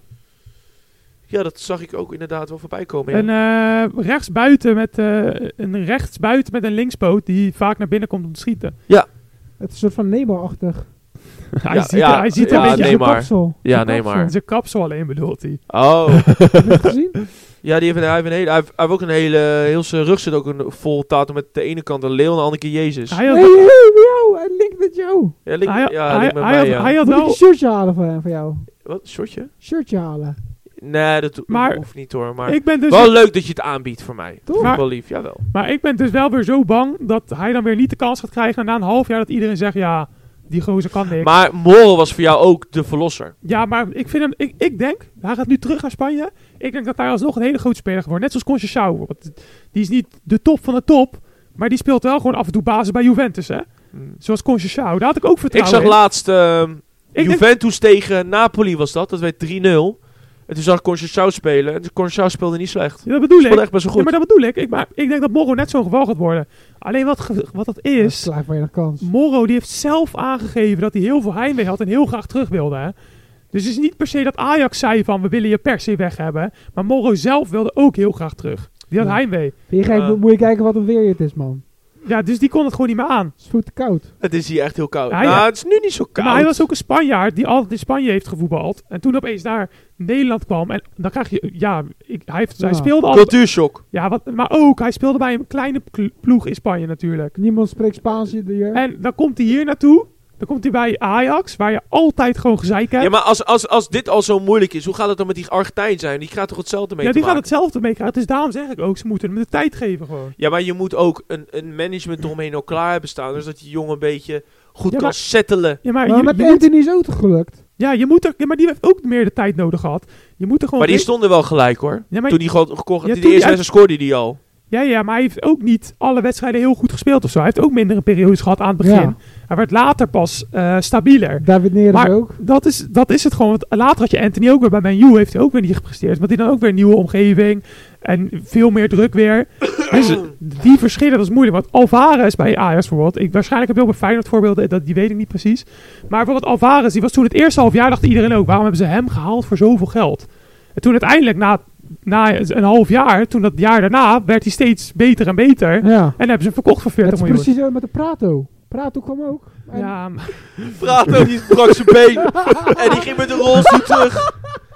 Ja, dat zag ik ook inderdaad wel voorbij komen. Ja. Een eh, rechtsbuiten met eh, een rechtsbuiten met een linkspoot die vaak naar binnen komt om te schieten. Het is een soort van Neymar-achtig. hij, Ja, ziet ja, er, hij ziet er ja, een beetje nee, uit. maar- Kapsel. ja, Zijn nee, kapsel. maar. Zijn kapsel alleen bedoelt hij. Oh. Heb je het gezien? Ja, die heeft, een, hij, heeft een hele, hij, heeft, hij heeft ook een hele... Heel zijn rug zit ook een vol tato met de ene kant een leeuw en de andere keer Jezus. Hij had, Nee, hey, bij jou. Hij linkt met jou. ja, link, hij, ja, hij, link met hij mij, had, ja. hij had Moet ik wel... een shirtje halen van, van jou? Wat, een shortje? Shirtje halen. Nee, dat Maar- hoeft niet hoor. Maar Ik ben dus wel leuk dat je het aanbiedt voor mij. Toch? Maar, wel lief, jawel. Maar ik ben dus wel weer zo bang dat hij dan weer niet de kans gaat krijgen. En na een half jaar dat iedereen zegt, ja, die gozer kan niks. Maar Moro was voor jou ook de verlosser. ja, maar ik vind hem, ik, ik denk, hij gaat nu terug naar Spanje. Ik denk dat hij alsnog een hele grote speler wordt. Net zoals Conceição. Want die is niet de top van de top. Maar die speelt wel gewoon af en toe basis bij Juventus, hè. Zoals Conceição. Daar had ik ook Ik vertrouwen zag in. laatst ehm, Ik denk- Juventus tegen Napoli was dat. Dat werd drie nul. En toen zag ik Conceição spelen. En Conceição speelde niet slecht. Ja, dat bedoel Speelde ik. echt best wel Ja, goed. maar dat bedoel ik. Ik, maar ik denk dat Moro net zo'n geval gaat worden. Alleen wat, ge- wat dat Dat is is... gelijk weinig kans. Moro die heeft zelf aangegeven dat hij heel veel heimwee had en heel graag terug wilde. Hè? Dus het is niet per se dat Ajax zei van we willen je per se weg hebben. Maar Moro zelf wilde ook heel graag terug. Die had Ja. heimwee. Vind je gek, Ja. moet je kijken wat een weer het is, man. Ja, dus die kon het gewoon niet meer aan. Het is veel te koud. Het is hier echt heel koud. Ja, nou, ja. het is nu niet zo koud. Maar hij was ook een Spanjaard die altijd in Spanje heeft gevoetbald. En toen opeens naar Nederland kwam. En dan krijg je... Ja, ik, hij, heeft, hij Ja. speelde altijd... Cultuurshock. Ja, wat, maar ook, hij speelde bij een kleine kl- ploeg in Spanje natuurlijk. Niemand spreekt Spaans hier. En dan komt hij hier naartoe. Dan komt hij bij Ajax, waar je altijd gewoon gezeik hebt. Ja, maar als, als, als dit al zo moeilijk is, hoe gaat het dan met die Argentijn zijn? Die gaat toch hetzelfde mee Ja, te die gaat maken? hetzelfde meekrijgen. Dus daarom zeg ik ook, ze moeten hem de tijd geven gewoon. Ja, maar je moet ook een, een management eromheen al klaar hebben staan. Dus dat die jongen een beetje goed Ja, kan maar- settelen. Ja, maar, Maar je, met je moet, Anthony is ook toch gelukt? ja, je moet er, ja, maar die heeft ook meer de tijd nodig gehad. Je moet er gewoon... Maar die re- stonden wel gelijk hoor. ja, maar, Toen hij gewoon gekocht Ja, had, toen de eerste die wedstrijd scoorde hij al. ja, ja, maar hij heeft ook niet alle wedstrijden heel goed gespeeld of zo. Hij heeft ook mindere periodes gehad aan het begin. Ja. Hij werd later pas eh, stabieler. David Neres Maar- ook. Dat is, dat is het gewoon. Want later had je Anthony ook weer bij Man U. Heeft hij ook weer niet gepresteerd. Want die dan ook weer een nieuwe omgeving. En veel meer druk weer. Dus die verschillen, dat is moeilijk. Want Alvarez bij Ajax bijvoorbeeld. Ik, waarschijnlijk heb je ook bij Feyenoord voorbeelden. Dat, die weet ik niet precies. Maar bijvoorbeeld Alvarez. Die was toen het eerste half jaar. Dacht iedereen ook. Waarom hebben ze hem gehaald voor zoveel geld? En toen uiteindelijk na, na een half jaar. Toen dat jaar daarna. Werd hij steeds beter en beter. Ja. En hebben ze hem verkocht voor Het veertig is miljoen. precies zo met de Prato. Prato kwam ook. En- Ja, maar- Prato die brak zijn been. En die ging met een rolstoel terug.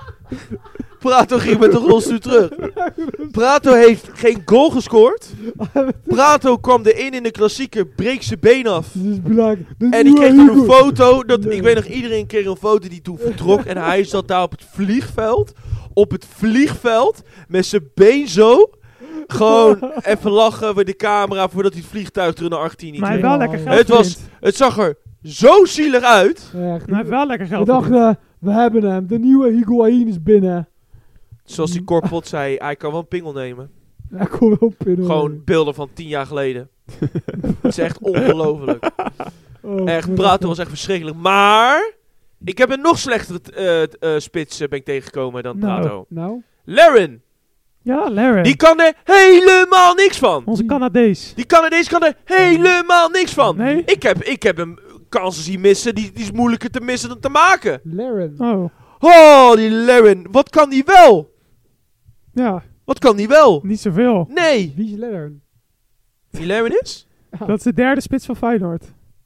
Prato ging met een rolstoel terug. Prato heeft geen goal gescoord. Prato kwam erin in de klassieker, breekt zijn been af. Dit is belangrijk. Dit is En die nieuwe kreeg toen een Hugo. foto. Dat, Nee. Ik weet nog, iedereen kreeg een foto die toen vertrok. En hij zat daar op het vliegveld. Op het vliegveld. Met zijn been zo. Gewoon even lachen voor de camera. Voordat hij het vliegtuig terug naar Argentinië maar hij ging. heeft wel lekker geld Het was- verdiend. Het zag er zo zielig uit. Echt. Maar hij heeft wel lekker We geld dachten, verdiend. we hebben hem. De nieuwe Higuain is binnen. Zoals die Korpot zei, hij kan wel een pingel nemen. Hij kon wel pinnen. Gewoon beelden van tien jaar geleden. Het is echt ongelooflijk. Oh, Echt, wat- praten was echt verschrikkelijk. Maar Ik heb een nog slechtere uh, uh, spits uh, ben ik tegengekomen dan Nou. Prato. Nou, Laren. Ja, Larry. Die kan er helemaal niks van. Onze Canadees. Die Canadees kan er helemaal niks van. Nee? Ik heb, ik heb hem kansen zien missen. Die, die is moeilijker te missen dan te maken. Laren. Oh, Oh, die Laren. Wat kan die wel? ja. Wat kan die wel? Niet zoveel. Nee. Wie is Laren? Die Laren is? Ja. Dat is de derde spits van Feyenoord.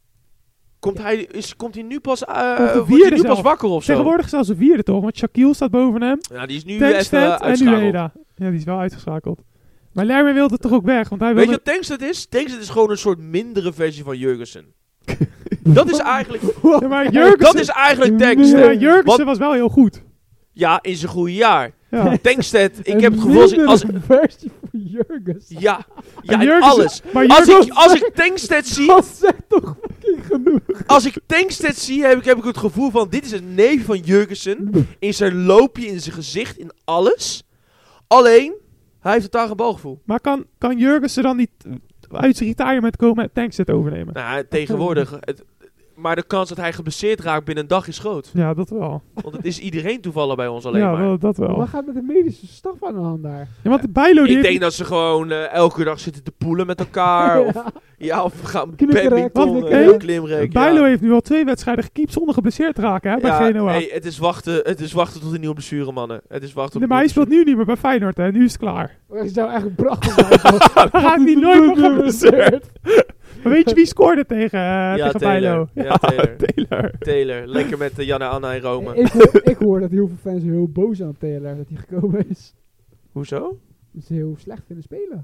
Komt hij, is, komt hij nu pas, uh, Of de wordt hij vierde nu pas zelf. wakker of zo? Tegenwoordig zelfs de vierde toch? Want Shaquille staat boven hem. Ja, die is nu even Tankstedt en uitschakeld. Ueda. Ja, die is wel uitgeschakeld. Maar Larry wilde toch ook weg? Want hij Weet je wilde... wat Tankstedt is? Tankstedt is gewoon een soort mindere versie van Jurgensen. Dat is eigenlijk, Ja, maar Jurgensen, dat is eigenlijk ja, Tankstedt. Jurgensen Want- was wel heel goed. Ja, in zijn goede jaar. Ja. Tankstedt, ik Een heb het gevoel als ik, als, mindere versie van Jurgens. ja, ja, En in Jurgensen- alles. Maar Als Jurgensen... ik, als ik Tankstedt zie, Dat zegt toch fucking genoeg. als ik Tankstedt zie, heb ik, heb ik het gevoel van, dit is een neef van Jurgensen. In zijn loopje, in zijn gezicht, in alles. Alleen, hij heeft totaal geen balgevoel. Maar kan, kan Jurgensen dan niet uit zijn retirement komen en Tankstedt overnemen? Nou, tegenwoordig. Het, maar de kans dat hij geblesseerd raakt binnen een dag is groot. Ja, dat wel. Want het is iedereen toevallen bij ons alleen Ja, maar. dat, dat wel. Wat gaat met de medische staf aan de hand daar? Ja, want de Bijlo die Ik heeft- denk dat ze gewoon eh, elke dag zitten te poelen met elkaar. Of, Ja. ja, of gaan Knikkerrek. badminton, Wat, eh, hey? klimrek. Bijlo ja. heeft nu al twee wedstrijden gekiept zonder geblesseerd te raken hè, bij Ja, Genoa. hey, het, is wachten, het is wachten tot een nieuwe blessure, mannen. Het is wachten op Nee, maar hij een speelt nieuwe nu niet meer bij Feyenoord hè. Nu is het klaar. Ik zou echt prachtig zijn. Dan gaat hij nooit meer geblesseerd. Maar weet je wie scoorde tegen, uh, Ja, tegen Taylor. Bijlo? Ja, Taylor. Taylor. blessure. Taylor, lekker met uh, Janne Anna in Rome. ik, hoor, ik hoor dat heel veel fans heel boos zijn op Taylor dat hij gekomen is. Hoezo? Dat ze heel slecht vinden spelen.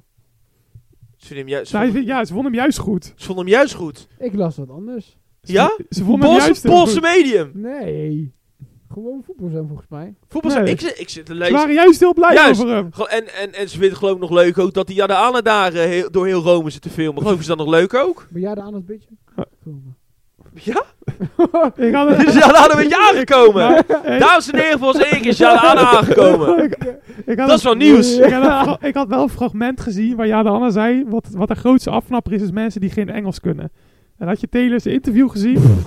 Ze vinden hem ju- ze Nou, hij vonden- vindt- ja, ze vonden hem juist goed. ze vonden hem juist goed. Ik las wat anders. Ja? Ze vonden hem Poolse, juist heel Poolse goed. medium. Nee. Gewoon voetbal zijn volgens mij. Voetbal Nee. ik, zit- ik zit te Ze lezen. waren juist heel blij Juist. over hem. Ge- En, en, en ze vinden geloof ik nog leuk ook dat die Janne Anna daar eh, heel- door heel Rome zit te filmen. Geloof je ze dat nog leuk ook? Ben jij daar aan het beetje? Ja. Komen. Ja? Ik had Is Janne Anna met je aangekomen? Nou, hey, Dames en heren, volgens één keer is Janne Anna aangekomen. ik, ik had Dat is wel nieuws. Ik had, een fra- ik had wel een fragment gezien waar Jade Anna zei, wat, wat de grootste afknapper is, is mensen die geen Engels kunnen. En had je Taylor's interview gezien?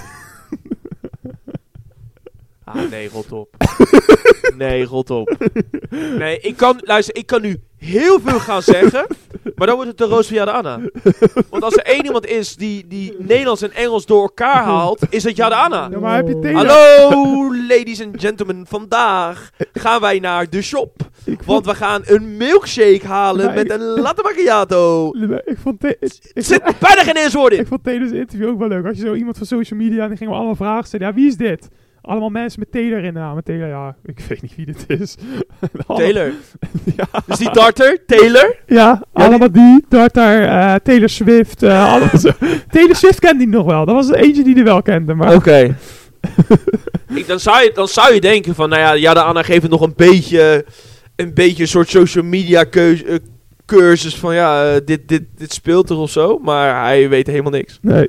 Ah, nee, rot op. Nee, rot op. Nee, ik kan, luister, ik kan nu heel veel gaan zeggen, maar dan wordt het de roos van Jade Anna. Want als er één iemand is die, die Nederlands en Engels door elkaar haalt, is het Jade Anna. Ja, maar heb je Taylor? Hallo, ladies and gentlemen. Vandaag gaan wij naar de shop. Ik vond, Want we gaan een milkshake halen Maar met ik- een latte macchiato. ik vond, Ta- ik, Er ik, zit bijna geen eens woord ik in. vond Taylor's interview ook wel leuk. Had je zo iemand van social media en die gingen we allemaal vragen stellen. Ja, wie is dit? Allemaal mensen met Taylor in de naam. Met Taylor, ja, ik weet niet wie dit is. Allemaal- Taylor. Ja, Dus die darter, Taylor. ja allemaal die. Dartar, eh Taylor Swift. eh, allemaal zo. Taylor Swift kende die nog wel. Dat was er eentje die die wel kende. Maar Oké. Ik, dan, zou je, dan zou je denken van, nou ja, Jade Anna geeft het nog een beetje, een beetje een soort social media keus, eh, cursus van, ja, eh, dit, dit, dit speelt er of zo. Maar hij weet helemaal niks. nee.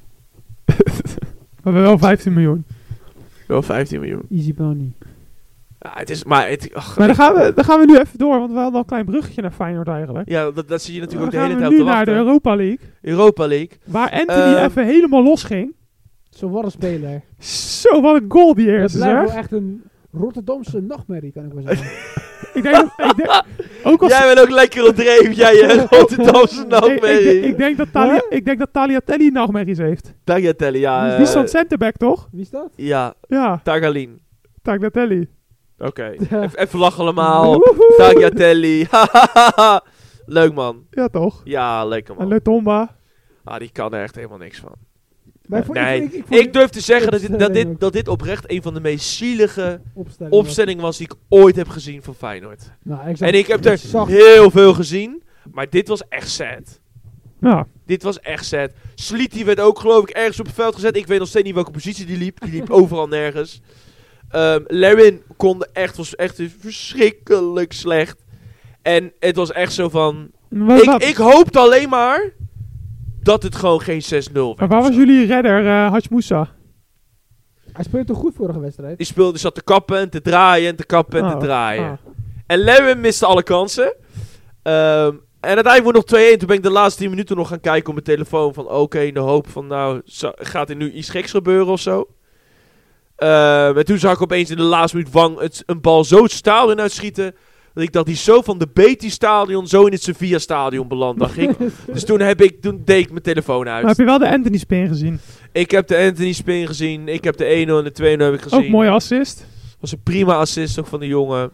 We hebben wel vijftien miljoen. Wel vijftien miljoen. Easy money. Ja, het is, maar het, ach, Maar dan gaan, we, dan gaan we nu even door, want we hadden al een klein bruggetje naar Feyenoord eigenlijk. ja, dat, dat zie je natuurlijk Dan ook de gaan hele we tijd nu op te naar de wachten. Europa League, Europa League. waar Anthony Ehm. even helemaal los ging. Zo wat een speler. Zo, wat een goal die Dat eerste, blijft zeg. wel echt een Rotterdamse nachtmerrie, kan ik wel zeggen. Ik denk dat, ik denk, ook als, Jij bent ook lekker op dreef, jij, je Rotterdamse ik, ik, nachtmerrie. ik, denk dat Talia, ik denk dat Tagliatelle nachtmerries heeft. Tagliatelle, ja. Die is eh, van centerback, toch? Wie is dat? ja, Ja, Tagalin. Tagliatelle. Oké. Even, even lachen allemaal. Tagliatelle. Leuk man. Ja, toch? Ja, lekker En man. Lutomba. Ah, die kan er echt helemaal niks van. Maar ik vond- Nee, ik, ik, ik vond Ik durf te zeggen dat dit, dat, opstelling dit, ook. dat dit oprecht een van de meest zielige opstelling was. opstellingen was die ik ooit heb gezien van Feyenoord. Nou, ik zag- En ik heb er zag- heel veel gezien, maar dit was echt sad. Ja, Dit was echt sad. Sliti werd ook geloof ik ergens op het veld gezet. Ik weet nog steeds niet welke positie die liep. Die liep overal nergens. Um, Larin kon echt, was echt verschrikkelijk slecht. En het was echt zo van... maar, Ik, wat- ik hoopte alleen maar dat het gewoon geen zes nul werd. maar waar of was zo. jullie redder, uh, Haj Moussa? Hij speelde toch goed vorige wedstrijd? Die speelde, zat te kappen en te draaien en te kappen en Oh, te draaien. ah. En Larin miste alle kansen. Um, en uiteindelijk wordt nog twee-een. Toen ben ik de laatste tien minuten nog gaan kijken op mijn telefoon. Van oké, in de hoop van nou, zo- gaat er nu iets geks gebeuren of zo. Uh, en toen zag ik opeens in de laatste minuut Wang het, een bal zo het stadion uitschieten. Dat ik dacht, die is zo van de Betis-stadion zo in het Sevilla-stadion beland, dacht ik. Dus toen, heb ik, toen deed ik mijn telefoon uit. Maar heb je wel de Anthony spin gezien? Ik heb de Anthony spin gezien. Ik heb de één nul en de twee nul heb ik gezien. Ook mooie assist. Was een prima assist ook van de jongen.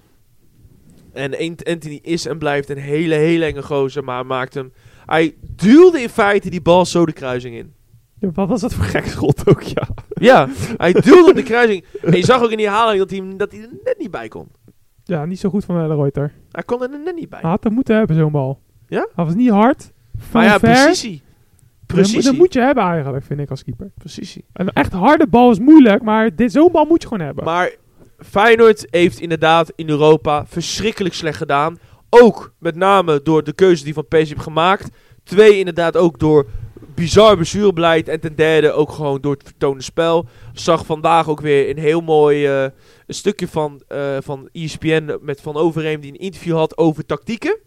En Anthony is en blijft een hele, hele enge gozer. Maar maakt hem... Hij duwde in feite die bal zo de kruising in. Ja, wat was dat voor gek schot ook, ja. Ja, hij duwde op de kruising. En je zag ook in die herhaling dat hij, dat hij er net niet bij kon. Ja, niet zo goed van de Reuter. Hij kon er net niet bij. Hij had hem moeten hebben, zo'n bal. Ja? Hij was niet hard. Maar ja, ver. precisie. Precisie. Dat moet je hebben eigenlijk, vind ik, als keeper. Precisie. Een echt harde bal is moeilijk, maar dit, zo'n bal moet je gewoon hebben. Maar Feyenoord heeft inderdaad in Europa verschrikkelijk slecht gedaan. Ook met name door de keuze die Van Persie heeft gemaakt. Twee, inderdaad ook door bizar blessurebeleid. En ten derde ook gewoon door het vertonen spel. Zag vandaag ook weer een heel mooi uh, een stukje van, uh, van E S P N met Van Overheem die een interview had over tactieken.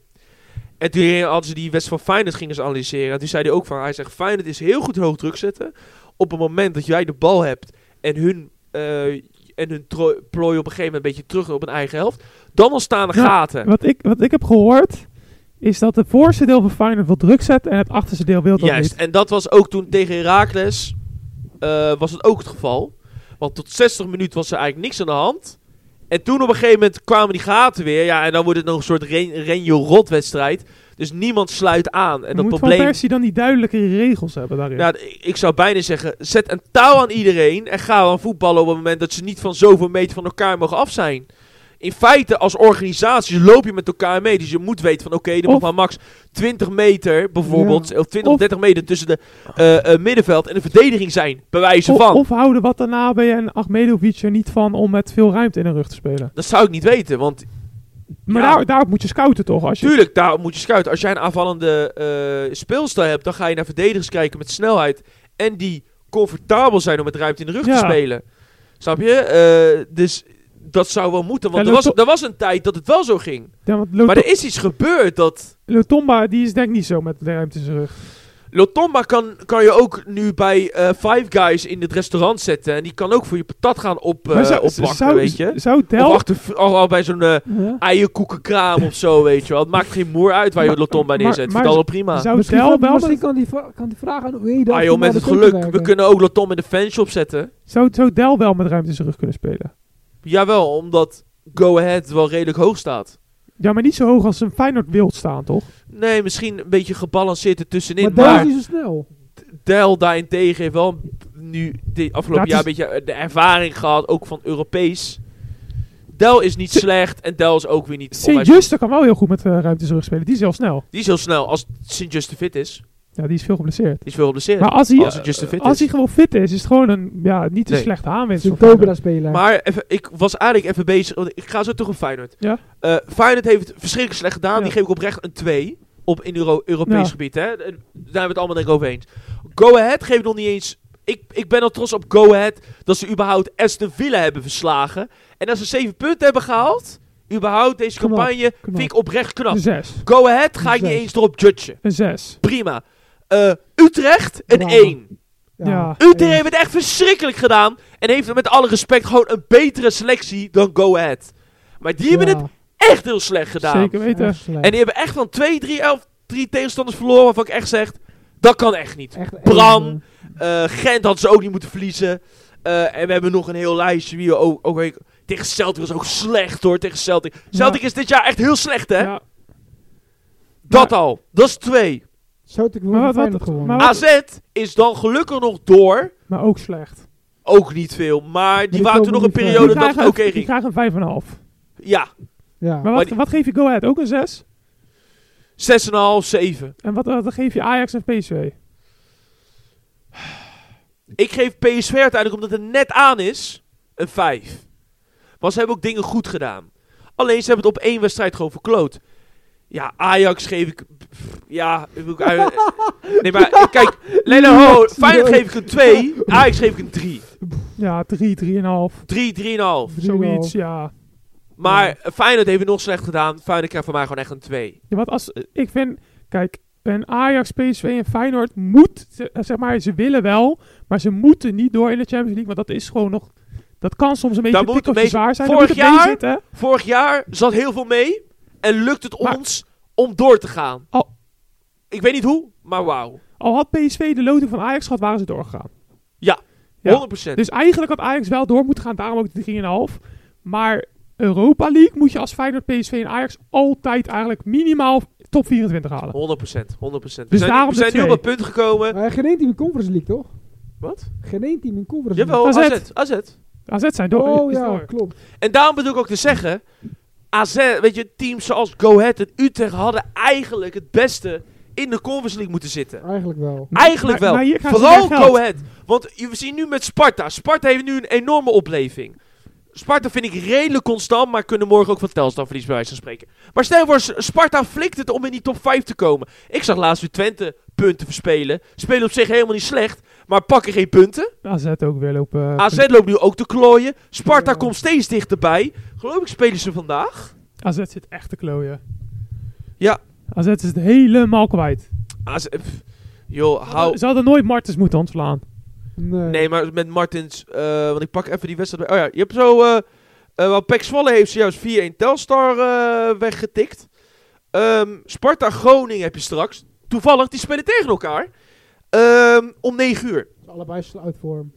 En toen hadden ze die wedstrijd van Feyenoord gingen ze analyseren. En toen zei hij ook van, hij zegt, Feyenoord is heel goed hoog druk zetten. Op het moment dat jij de bal hebt en hun, uh, en hun tro- plooi op een gegeven moment een beetje terug op een eigen helft. Dan ontstaan er Ja, gaten. Wat ik, wat ik heb gehoord, is dat het voorste deel van Feyenoord wil druk zetten en het achterste deel wil dat Juist, niet. en dat was ook toen tegen Heracles, uh, was het ook het geval. Want tot zestig minuten was er eigenlijk niks aan de hand. En toen op een gegeven moment kwamen die gaten weer. Ja, en dan wordt het nog een soort Ren- Renjo-Rot wedstrijd. Dus niemand sluit aan. En dat moet probleem... Van Persie dan die duidelijke regels hebben daarin? Nou, ik zou bijna zeggen, zet een touw aan iedereen en ga dan voetballen op het moment dat ze niet van zoveel meter van elkaar mogen af zijn. In feite, als organisatie loop je met elkaar mee. Dus je moet weten van, oké, okay, er Of- mag maar max twintig meter bijvoorbeeld, Ja. of twintig, Of- dertig meter tussen de uh, uh, middenveld en de verdediging zijn. Bij wijze of, van. of houden wat daarna ben je en Ahmedovic er niet van om met veel ruimte in de rug te spelen. Dat zou ik niet weten, want Maar Ja. daar, daarop moet je scouten toch? Als je, tuurlijk, daar moet je scouten. Als jij een aanvallende uh, speelstijl hebt, dan ga je naar verdedigers kijken met snelheid. En die comfortabel zijn om met ruimte in de rug Ja. te spelen. Snap je? Uh, dus dat zou wel moeten. Want Ja, er, was, Loto- er was een tijd dat het wel zo ging. Ja, want Loto- Maar er is iets gebeurd dat... Lotomba, die is denk ik niet zo met de ruimte in zijn rug. Lotomba kan, kan je ook nu bij uh, Five Guys in het restaurant zetten. En die kan ook voor je patat gaan op, uh, Maar zou, oppakken, zou, weet je. Zou Of Del... achter, al, al bij zo'n uh, Ja. eierkoekenkraam of zo, weet je wel. Het maakt geen moer uit waar je Maar- Lotomba maar- neerzet. maar Vind ik al wel prima. Zou Misschien, Del kan- wel misschien met, kan, die va- kan die vraag aan hoe je dat Ah joh, met het geluk. We kunnen ook Lotom in de fanshop zetten. zou, zou Del wel met ruimte in zijn rug kunnen spelen? Jawel, omdat Go Ahead wel redelijk hoog staat. Ja, maar niet zo hoog als een Feyenoord wilt staan, toch? Nee, misschien een beetje gebalanceerd ertussenin. Maar Maar, daar is niet zo snel. Del daarentegen heeft wel nu de afgelopen Ja, jaar het een beetje de ervaring gehad, ook van Europees. Del is niet Sint- slecht en Del is ook weer niet onwijs- Sint-Juste kan wel heel goed met uh, ruimte in zijn rug spelen. Die is heel snel. Die is heel snel als Sint-Just fit is. Ja, die is veel geblesseerd. Die is veel geblesseerd. Maar als hij, Als het just fit als is. hij gewoon fit is, is het gewoon een ja, niet te Nee. slechte aanwinst. Zo'n voor Feyenoord. Cobra-speler. Maar even, ik was eigenlijk even bezig. Want ik ga zo toch op Feyenoord. Ja. Uh, Feyenoord heeft het verschrikkelijk slecht gedaan. Ja. Die geef ik oprecht een twee. Op in Euro Europees Ja. gebied. Hè? Daar hebben we het allemaal denk ik over eens. Go Ahead geeft nog niet eens... Ik, ik ben al trots op Go Ahead dat ze überhaupt Aston Villa hebben verslagen. En dat ze zeven punten hebben gehaald. Überhaupt deze Knap, campagne knap. vind ik oprecht knap. Een zes. Go Ahead ga ik Een niet zes. eens erop judgen. Een zes. Prima. Uh, Utrecht een Bravo. één. Ja. Utrecht eens. heeft het echt verschrikkelijk gedaan. En heeft met alle respect gewoon een betere selectie dan Go Ahead. Maar die hebben Ja, het echt heel slecht gedaan. Zeker weten. echt slecht. En die hebben echt van twee, drie, elf, drie tegenstanders verloren waarvan ik echt zeg, dat kan echt niet. Echt Bram. één, Uh, Gent had ze ook niet moeten verliezen. Uh, en we hebben nog een heel lijstje. Wie we ook, ook weet ik- tegen Celtic was ook slecht hoor. Tegen Celtic. Celtic is dit jaar echt heel slecht hè. Ja. Dat Maar- al. Dat is twee. Zo te Maar wat- Feyenoord wat- gewonnen. maar wat- A Z is dan gelukkig nog door. Maar ook slecht. Ook niet veel. Maar die die waren toen komen nog een niet ver. periode Die dat het krijgen oké een- Die ging. krijgen een vijf komma vijf. Ja. ja. Maar Maar wat, die- wat geef je Go Ahead? Ook een zes? zes komma vijf, zeven. En wat, wat geef je Ajax en P S V? Ik geef P S V uiteindelijk, omdat het net aan is, een vijf. Maar ze hebben ook dingen goed gedaan. Alleen ze hebben het op één wedstrijd gewoon verkloot. Ja, Ajax geef ik... pff, Ja, ik wil- eh, nee, maar kijk, Lena Ho, Feyenoord geef ik een twee, Ajax geef ik een drie. Ja, drie, drieënhalf. drie, drie komma vijf. Drie en een Zoiets, half. ja. Maar Feyenoord heeft het nog slecht gedaan. Feyenoord krijgt van mij gewoon echt een twee. Ja, want als, ik vind, kijk, een Ajax, P S V en Feyenoord moet, ze- zeg maar, ze willen wel, maar ze moeten niet door in de Champions League, want dat is gewoon nog Dat kan soms een beetje Daar moet tikkeltje mee- zwaar zijn. Vorig Daar moet het jaar- meezitten. Vorig jaar zat heel veel mee. En lukt het Maar- ons om door te gaan. Al- Ik weet niet hoe, maar wauw. Al had P S V de loting van Ajax gehad, waren ze doorgegaan. Ja, Ja. honderd procent. Dus eigenlijk had Ajax wel door moeten gaan, daarom ook de drie komma vijf. Maar Europa League moet je als Feyenoord, P S V en Ajax altijd eigenlijk minimaal top vierentwintig halen. honderd procent, honderd procent. Dus we zijn, daarom we zijn de nu op twee. het punt gekomen. Maar geen één team in Conference League, toch? Wat? Geen één team in Conference Jawel, A Z. A Z. A Z. A Z zijn door. League. Oh is ja, door. klopt. En daarom bedoel ik ook te zeggen, A Z, weet je, teams zoals Go Ahead en Utrecht hadden eigenlijk het beste in de Conference League moeten zitten. Eigenlijk wel. Eigenlijk Maar- wel. maar hier krijgen ze Vooral meer geld. Go Ahead. Want je- we zien nu met Sparta. Sparta heeft nu een enorme opleving. Sparta vind ik redelijk constant, maar kunnen morgen ook van Telstar verlies bij wijze van spreken. Maar stel je voor, S- Sparta flikt het om in die top vijf te komen. Ik zag laatst weer Twente punten verspelen. Spelen op zich helemaal niet slecht, maar pakken geen punten. A Z ook weer lopen. A Z loopt nu ook te klooien. Sparta Ja. komt steeds dichterbij. Geloof ik spelen ze vandaag. A Z zit echt te klooien. Ja. A Z is het helemaal kwijt. A Z, pff, joh, hou... Ze hadden nooit Martens moeten ontslaan. Nee. Nee, maar met Martins, eh, want ik pak even die wedstrijd bij. Oh ja, je hebt zo, eh uh, wel Pek Zwolle heeft zojuist vier een Telstar eh, weggetikt. Ehm, Sparta Groningen heb je straks. Toevallig, die spelen tegen elkaar. Ehm, om negen uur. Allebei uit vorm.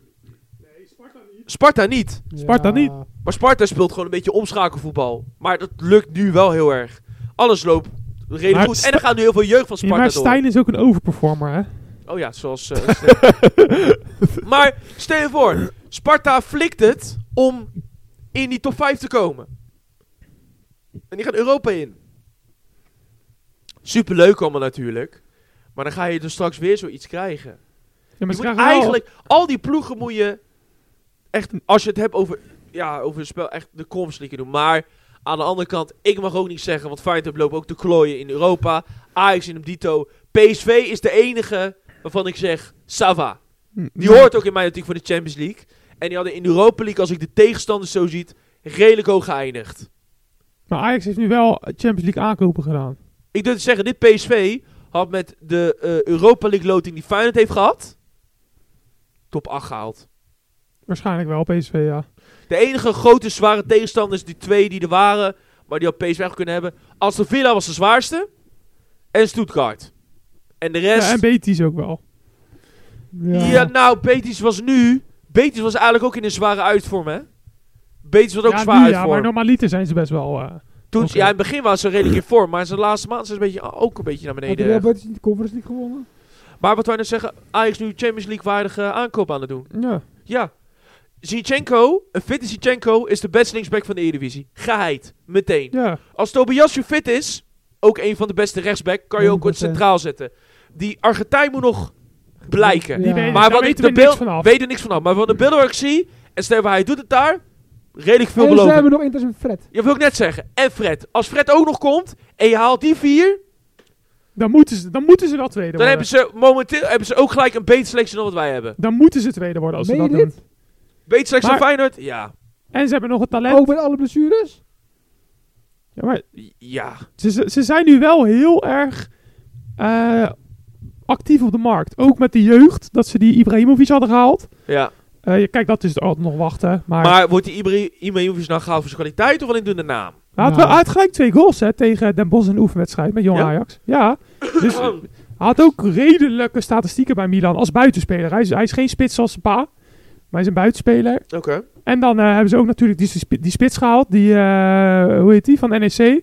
Sparta niet. Sparta niet. Maar Sparta speelt gewoon een beetje omschakelvoetbal. Maar dat lukt nu wel heel erg. Alles loopt redelijk Maar goed. Sta- En er gaat nu heel veel jeugd van Ja, Sparta maar door. Stijn is ook een overperformer, hè? Oh ja, zoals... eh, Stijn. Maar stel je voor, Sparta flikt het om in die top vijf te komen. En die gaat Europa in. Superleuk allemaal natuurlijk. Maar dan ga je dus straks weer zoiets krijgen. Ja, maar Je ze moet krijgen wel- eigenlijk, al die ploegen moet je echt, als je het hebt over, ja, over het spel, echt de Conference League doen. Maar aan de andere kant, ik mag ook niet zeggen, want Feyenoord loopt ook te klooien in Europa. Ajax in hem dito. P S V is de enige waarvan ik zeg, Sava. Die hoort ook in mij natuurlijk voor de Champions League. En die hadden in de Europa League, als ik de tegenstanders zo ziet, redelijk hoog geëindigd. Maar Ajax heeft nu wel Champions League aankopen gedaan. Ik durf te zeggen, dit P S V had met de eh, Europa League loting die Feyenoord heeft gehad, top acht gehaald. Waarschijnlijk wel, P S V, ja. De enige grote zware tegenstanders, die twee die er waren, maar die had P S V echt kunnen hebben. Aston Villa was de zwaarste. En Stuttgart. En de rest... Ja, en Betis ook wel. Ja. Ja, nou, Betis was nu... Betis was eigenlijk ook in een zware uitvorm, hè? Betis was ook ja, zwaar nu, ja, uitvorm. maar normaliter zijn ze best wel... eh, Toen, oké. Ja, in het begin waren ze redelijk in vorm, maar zijn de laatste maand zijn ze een beetje, ook een beetje naar Had hij beneden. wel Betis niet de Conference League gewonnen? Maar wat wij net zeggen, Ajax nu Champions League waardige aankoop aan het doen. ja. Ja. Zinchenko, een fitte Zinchenko, is de beste linksback van de Eredivisie. Geheid. Meteen. ja. Als Tobiasje fit is, ook een van de beste rechtsback, kan je ook honderd procent. centraal zetten. Die Argentijn moet nog blijken. Ja. Die weet- Maar daar wat ik weten de we niks beeld vanaf. weet er niks vanaf. Maar van de beelden wat ik zie, en stel hij doet het daar, redelijk veel En ze beloven. hebben nog Inter en Fred. Je wil ik net zeggen. En Fred. Als Fred ook nog komt en je haalt die vier, Dan moeten ze, dan moeten ze wel tweede dan worden. hebben ze momenteel hebben ze ook gelijk een betere selectie dan wat wij hebben. Dan moeten ze tweede worden als ze Meen dat je doen. dit? Betere selectie dan Maar- Feyenoord? Ja. En ze hebben nog het talent. Ook met alle blessures? Ja, maar Ja. ze, ze, ze zijn nu wel heel erg eh, actief op de markt. Ook met de jeugd, dat ze die Ibrahimovic hadden gehaald. Ja. Eh, je- kijk, dat is altijd nog wachten. Maar, Maar wordt die Ibra- Ibrahimovic nou gehaald voor zijn kwaliteit of alleen doen de naam? hij had, Ja. wel, hij had gelijk twee goals hè, tegen Den Bosch in de oefenwedstrijd met Jong Ja? Ajax. Ja, dus hij had ook redelijke statistieken bij Milan als buitenspeler. Hij is, hij is geen spits zoals zijn pa, maar hij is een buitenspeler. Oké. En dan eh, hebben ze ook natuurlijk die, sp- die spits gehaald, die, eh, hoe heet die, van N E C.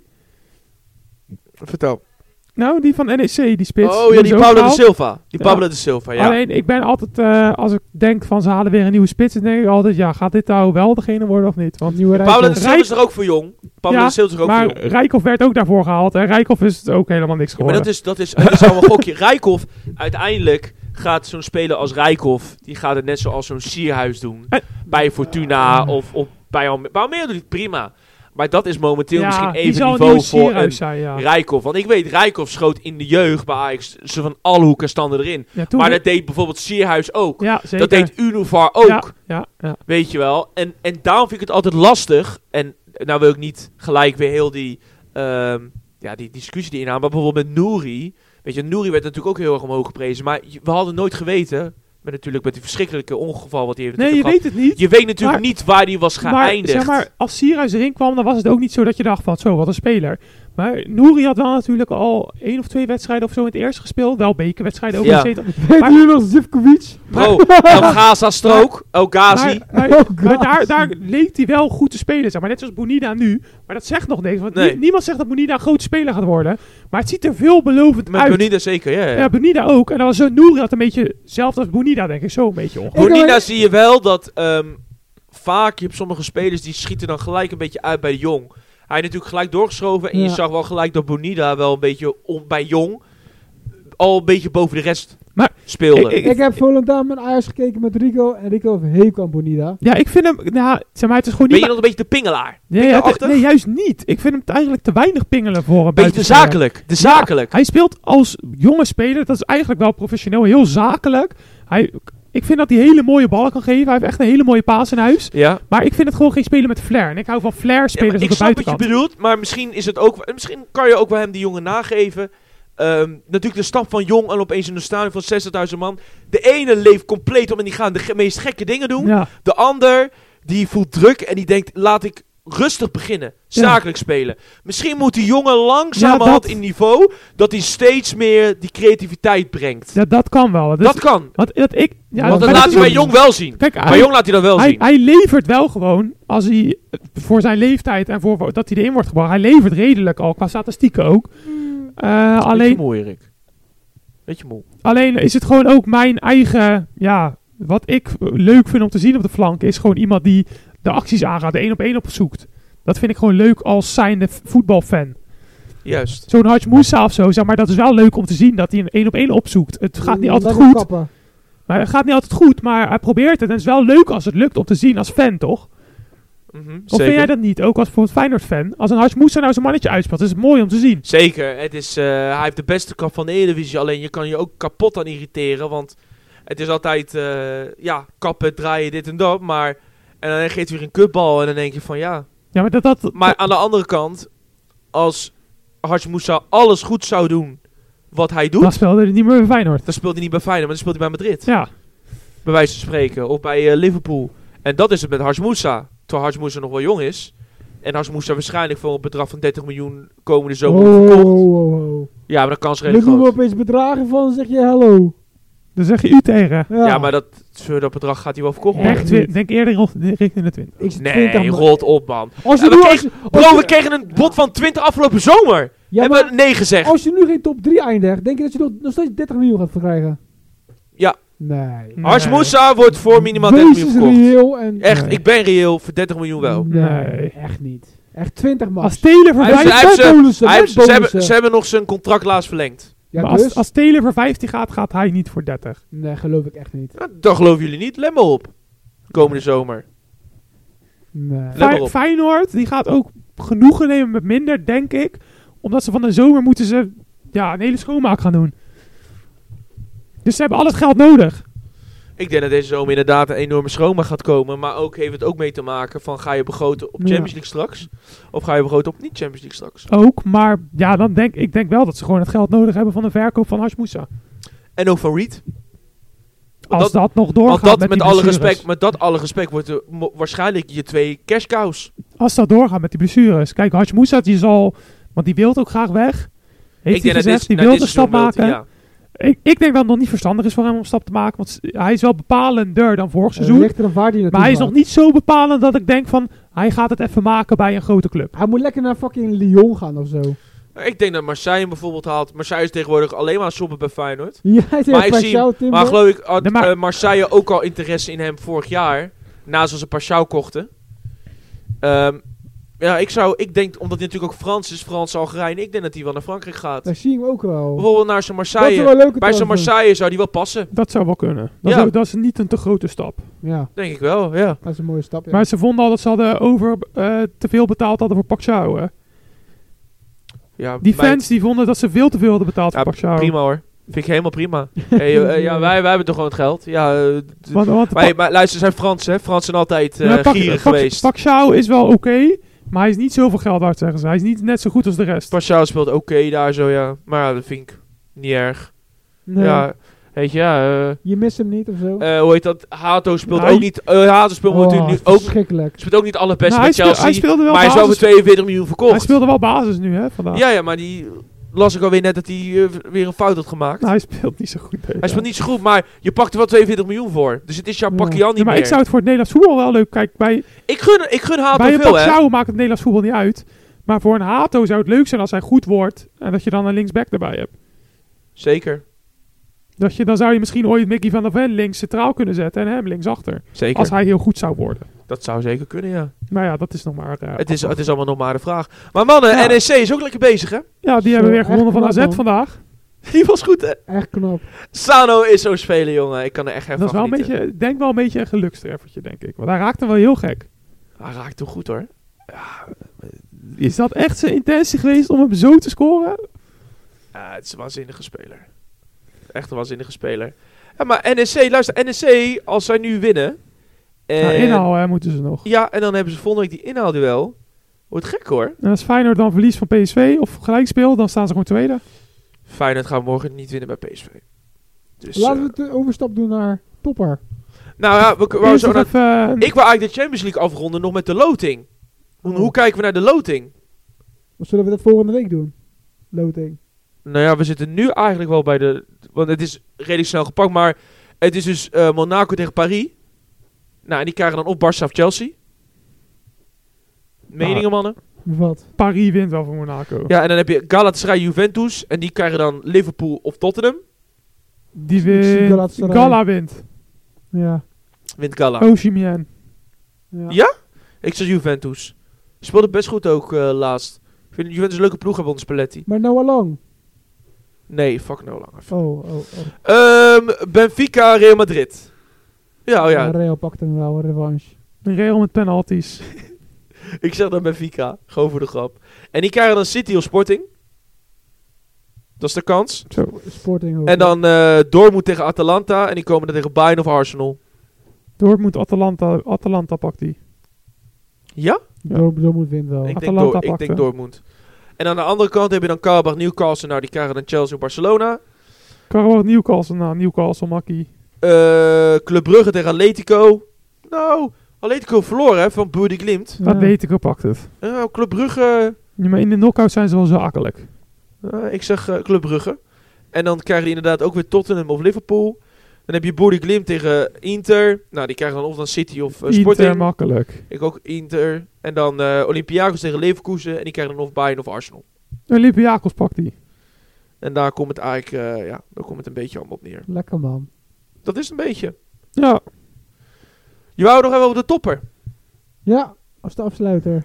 Vertel. Nou, die van N E C, die spits. Oh ja, hebben die ze ook Pablo de gehaald. Silva. Die Ja. Pablo de Silva, ja. Alleen, ik ben altijd, eh, als ik denk van ze halen weer een nieuwe spits, dan denk ik altijd, ja, gaat dit nou wel degene worden of niet? Want Nieuwe Pablo de Rijkoff. Silva is er ook voor jong. Pablo Ja, de Silva is er ook maar voor jong. Rijkoff werd ook daarvoor gehaald en Rijkoff is het ook helemaal niks Ja, maar geworden. dat is, dat is, dat is allemaal een gokje. Rijkoff, uiteindelijk gaat zo'n speler als Rijkoff, die gaat het net zoals zo'n Sierhuis doen. En- bij Fortuna of, of bij Almere. Bij Almere doet hij het prima. Maar dat is momenteel ja, misschien die even zal een niveau nieuwe voor Sierhuis een zijn, ja. Rijkoff. Want ik weet, Rijkoff schoot in de jeugd bij Ajax ze van alle hoeken standen erin. Ja, toen- Maar dat deed bijvoorbeeld Sierhuis ook. ja, zeker. Dat deed Unovar ook. Ja, ja, ja. Weet je wel. En, en daarom vind ik het altijd lastig. En nou wil ik niet gelijk weer heel die, ehm, ja, die discussie die inhalen. Maar bijvoorbeeld met Nouri. Weet je, Nouri werd natuurlijk ook heel erg omhoog geprezen. Maar je- we hadden nooit geweten. Met natuurlijk met die verschrikkelijke ongeval wat hij heeft Nee, je natuurlijk weet het niet. gehad. Je weet natuurlijk Maar- niet waar hij was Maar, geëindigd. zeg maar, als Sierhuis erin kwam, dan was het ook niet zo dat je dacht van, zo, wat een speler. Maar Nouri had wel natuurlijk al één of twee wedstrijden of zo in het eerst gespeeld. Wel bekerwedstrijden ook Ja. gezeten. Weet Maar- jullie nog Zivkovic? Bro, El Gaza-strook, El Ghazi. Maar, maar, Oh, maar God. daar, daar leek hij wel goed te spelen, zeg maar. Net zoals Bonida nu. Maar dat zegt nog niks. Want Nee. nie- niemand zegt dat Bonida een grote speler gaat worden. Maar het ziet er veelbelovend Met uit. Bonida zeker, ja. ja. Ja, Bonida ook. En dan was zo Nouri had een beetje hetzelfde als Bonida, denk ik. Zo een beetje ongeveer. Ik Bonida heb- zie je wel dat ehm, vaak, je hebt sommige spelers die schieten dan gelijk een beetje uit bij de Jong. Hij is natuurlijk gelijk doorgeschoven en je Ja. zag wel gelijk dat Bonida wel een beetje on, bij Jong al een beetje boven de rest Maar- speelde. Ik- Ik heb Volendam met Ajax gekeken met Rico. En Rico heeft hekel aan Bonida. Ja, ik vind hem... Nou, zeg maar, het is gewoon Ben niet... je nog een beetje de pingelaar? Nee, het- pingelachtig? nee, juist niet. Ik vind hem eigenlijk te weinig pingelen voor een Beetje te buitenspeler. zakelijk. De zakelijk. Hij speelt als jonge speler. Dat is eigenlijk wel professioneel. Heel zakelijk. Hij, ik vind dat hij hele mooie ballen kan geven. Hij heeft echt een hele mooie paas in huis. Ja. Maar ik vind het gewoon geen speler met flair. En ik hou van flair Ja, maar spelers ik op de snap wat je buitenkant. bedoelt, maar misschien is het ook, misschien kan je ook wel hem die jongen nageven. Ehm, natuurlijk de stap van Jong en opeens in een stadion van zestigduizend man. De ene leeft compleet om en die gaan de ge- meest gekke dingen doen. Ja. De ander, die voelt druk en die denkt, laat ik rustig beginnen. Zakelijk spelen. Misschien moet die jongen langzamerhand Ja, dat- in niveau, dat hij steeds meer die creativiteit brengt. Dat, dat kan wel. Dat, dat is- kan. Want dat ik... Ja, Want dat maar laat is hij bij ook- Jong wel zien. Kijk, Bij hij, Jong laat hij dat wel hij, zien. hij levert wel gewoon, als hij eh, voor zijn leeftijd en voor dat hij erin wordt gebracht, hij levert redelijk al, qua statistieken ook. Eh, Beetje alleen, mooi, Erik. Beetje moe. alleen is het gewoon ook mijn eigen, ja, wat ik leuk vind om te zien op de flank, is gewoon iemand die de acties aangaat, de één op één opzoekt. Dat vind ik gewoon leuk als zijnde f- voetbalfan. Juist. Zo'n Haj Moussa of zo, zeg maar, dat is wel leuk om te zien dat hij een één op één opzoekt. Het gaat niet altijd Lekker goed, kappen. maar het gaat niet altijd goed, maar hij probeert het. En het is wel leuk als het lukt om te zien als fan, toch? Mhm, Of zeker. vind jij dat niet? Ook als bijvoorbeeld Feyenoord-fan. Als een Haj Moussa nou zijn mannetje uitspeelt, is het mooi om te zien. Zeker, het is, eh, hij heeft de beste kap van de Eredivisie, alleen je kan je ook kapot aan irriteren, want het is altijd, eh, ja, kappen, draaien, dit en dat, maar, en dan geeft hij weer een kutbal en dan denk je van ja. Ja, maar dat... dat Maar aan de andere kant, als Haj Moussa alles goed zou doen wat hij doet, dan speelde hij niet meer bij Feyenoord. dan speelt hij niet bij Feyenoord, maar dan speelt hij bij Madrid, Ja. bij wijze van spreken, of bij eh, Liverpool. En dat is het met Haj Moussa, terwijl Haj Moussa nog wel jong is. En Haj Moussa waarschijnlijk voor een bedrag van dertig miljoen komende zomer wordt Oh, verkocht. oh, oh. Ja, maar de kans is Nu redelijk doen we groot. opeens bedragen van, zeg je hallo. Dan zeg je u tegen. Ja, Ja, maar dat, voor dat bedrag gaat hij wel verkocht worden. Echt, twi- denk eerder rond- richting de twintig. Ik zit twintig Nee, man. rot op, man. Als je Ja, nu, we als, je- als Bro, je- we kregen een bod van twintig afgelopen zomer. ja, Hebben maar we nee gezegd. als je nu geen top drie eindigt, denk je dat je nog, nog steeds dertig miljoen gaat verkrijgen? Ja. Nee. Nee. Haj Moussa wordt voor minimaal dertig Wees miljoen eens verkocht. reëel en... Echt, Nee. ik ben reëel voor dertig miljoen wel. Nee, Nee. echt niet. Echt twintig man. Als Taylor voor Hij heeft- vijf- hij heeft Met ze- bonussen, Hij met heeft- ze, hebben, bonussen. ze hebben nog zijn contract laatst verlengd. Ja, maar dus? als, als Taylor voor vijftien gaat, gaat hij niet voor dertig. Nee, geloof ik echt niet. Nou, dat geloven jullie niet. Let maar op. Komende zomer. Nee. Let maar Fey- op. Feyenoord, die gaat ook genoegen nemen met minder, denk ik. Omdat ze van de zomer moeten ze ja, een hele schoonmaak gaan doen. Dus ze hebben al het geld nodig. Ik denk dat deze zomer inderdaad een enorme schoonmaak gaat komen. Maar ook heeft het ook mee te maken van ga je begroten op Ja. Champions League straks? Of ga je begroten op niet Champions League straks? Ook, maar ja, dan denk ik denk wel dat ze gewoon het geld nodig hebben van de verkoop van Haj Moussa. En ook van Reed. Als dat- dat, nog doorgaat Want dat, met, met die alle blessures. respect, met dat alle respect wordt er mo- waarschijnlijk je twee cash cows. Als dat doorgaat met die blessures. Kijk, Haj Moussa die zal, want die wil ook graag weg. Heeft hij ik denk dat gezegd, dit, die na wil dit een stap seizoen wil hij- maken. ja. Ik, ik denk dat het nog niet verstandig is voor hem om een stap te maken. Want s- hij is wel bepalender dan vorig Er seizoen. ligt er een waar die naartoe Maar hij is gaat. nog niet zo bepalend dat ik denk van... Hij gaat het even maken bij een grote club. Hij moet lekker naar fucking Lyon gaan of zo. Ik denk dat Marseille hem bijvoorbeeld haalt. Marseille is tegenwoordig alleen maar aan het shoppen bij Feyenoord. Ja, hij Maar ik zie Pashao, Timber. Maar geloof ik had Nee, maar- eh, Marseille ook al interesse in hem vorig jaar. Naast als ze Pashao kochten. Ehm, ja, ik zou, ik denk, omdat hij natuurlijk ook Frans is, Frans Algerijn. Ik denk dat hij wel naar Frankrijk gaat. Daar zie je hem ook wel. Bijvoorbeeld naar zijn Dat is Marseille. wel leuke Bij zijn transfer. Marseille zou die wel passen. Dat zou wel kunnen. Dat, Ja. is, dat is niet een te grote stap. Ja, Denk ik wel, ja. dat is een mooie stap. Ja. Maar ze vonden al dat ze hadden over eh, te veel betaald hadden voor Pacquiao. hè. ja Die mijn- fans die vonden dat ze veel te veel hadden betaald Ja, voor Pacquiao. prima hoor. Vind ik helemaal prima. hey, eh, ja, wij, wij hebben toch gewoon het geld. Ja, eh, d- Want, want maar, maar luister, ze zijn Frans, hè. Frans zijn altijd eh Ja, Pac- gierig Pac- geweest. Pacquiao is wel oké, maar hij is niet zoveel geld waard, zeggen ze. Hij is niet net zo goed als de rest. Pashao speelt oké daar zo, ja. Maar ja, dat vind ik niet erg. Nee. Ja, Weet je, ja. Uh, je mist hem niet of zo? Uh, hoe heet dat? Hato speelt nou, ook niet... Uh, Hato speelt oh, natuurlijk nu ook... verschrikkelijk. Speelt ook niet alle beste nou, met hij Chelsea. Speel, hij speelde wel maar hij is wel voor tweeënveertig miljoen verkocht. Hij speelde wel basis nu, hè, vandaag. Ja, ja, maar die... Las ik alweer net dat hij uh, weer een fout had gemaakt. Nou, hij speelt niet zo goed. Hè, hij ja. speelt niet zo goed, maar je pakt er wel tweeënveertig miljoen voor. Dus het is jouw Ja. pakje al niet ja, maar meer. ik zou het voor het Nederlands voetbal wel leuk... Kijk, bij, ik gun, ik gun Hato bij een veel, hè. Paxiao maakt het Nederlands voetbal niet uit. Maar voor een Hato zou het leuk zijn als hij goed wordt. En dat je dan een linksback erbij hebt. Zeker. Dat je, dan zou je misschien ooit Mickey van der Ven links centraal kunnen zetten. En hem linksachter. Zeker. Als hij heel goed zou worden. Dat zou zeker kunnen, ja. Maar ja, dat is nog maar... Uh, Het is, het is allemaal nog maar de vraag. Maar mannen, Ja. N E C is ook lekker bezig, hè? Ja, die Zo, hebben weer echt gewonnen van knap, A Z man. vandaag. Die was goed, hè? Echt knap. Sano is zo spelen, jongen. Ik kan er echt even Dat is van wel een genieten. beetje... Ik denk wel een beetje een gelukstreffertje, denk ik. Want hij raakte wel heel gek. Hij raakt hem goed, hoor. Is dat echt zijn intentie geweest om hem zo te scoren? Ja, het is een waanzinnige speler. Echt een waanzinnige speler. Ja, maar N E C, luister, N E C, als zij nu winnen... En, Ja, inhaal hè, moeten ze nog. Ja, en dan hebben ze volgende week die inhaalduel. Wordt gek, hoor. En als Feyenoord dan verliest van P S V of gelijk speelt, dan staan ze gewoon tweede. Feyenoord gaat morgen niet winnen bij P S V. Dus, Laten uh, we de overstap doen naar topper. nou ja, we, we, we Eerst zo nog naar, even... ik wil eigenlijk de Champions League afronden nog met de loting. Hoe, hoe kijken we naar de loting? Of zullen we dat volgende week doen? Loting. Nou ja, we zitten nu eigenlijk wel bij de... Want het is redelijk snel gepakt, maar het is dus uh, Monaco tegen Paris. Nou, en die krijgen dan op Barça of Chelsea. Meningen, mannen? Wat? Paris wint wel van Monaco. Ja, en dan heb je Galatasaray Juventus. En die krijgen dan Liverpool of Tottenham. Die Ik zie wint... Galatasaray. Gala wint. Ja. Wint Gala. Osimhen. Ja. Ja? Ik zeg Juventus. Speelde best goed ook uh, laatst. Ik vind Juventus een leuke ploeg hebben onder Spalletti. Maar Noah Lang. Nee, fuck no langer. Oh, oh, oh. Um, Benfica, Real Madrid. Ja, oh ja. Ja, Real pakt hem wel, een revanche. Een Real met penalties. Ik zeg dan Benfica. Gewoon voor de grap. En die krijgen dan City of Sporting. Dat is de kans. Zo. Sporting ook. En dan uh, Dortmund tegen Atalanta. En die komen dan tegen Bayern of Arsenal. Dortmund, Atalanta. Atalanta pakt die. Ja? Ja. Dor- Dortmund wint wel. Ik, denk, Atalanta Dor- ik pakte. denk Dortmund. En aan de andere kant heb je dan Karabach, Newcastle. Nou, die krijgen dan Chelsea of Barcelona. Karabach, Newcastle. Nou, Newcastle, makkie. Uh, Club Brugge tegen Atletico. Nou, Atletico verloren hè, van Boer Glimt. Ja. Atletico pakt het. Uh, Club Brugge... Ja, maar in de knockout zijn ze wel zakelijk. Uh, ik zeg uh, Club Brugge. En dan krijgen die inderdaad ook weer Tottenham of Liverpool. Dan heb je Boer Glimt tegen Inter. Nou, die krijgen dan of dan City of uh, Sporting. Inter makkelijk. Ik ook Inter. En dan uh, Olympiakos tegen Leverkusen. En die krijgen dan of Bayern of Arsenal. Olympiakos pakt die. En daar komt het eigenlijk, uh, ja, daar komt het een beetje allemaal op neer. Lekker man. Dat is een beetje. Ja. Je wou nog even over de topper. Ja, als de afsluiter.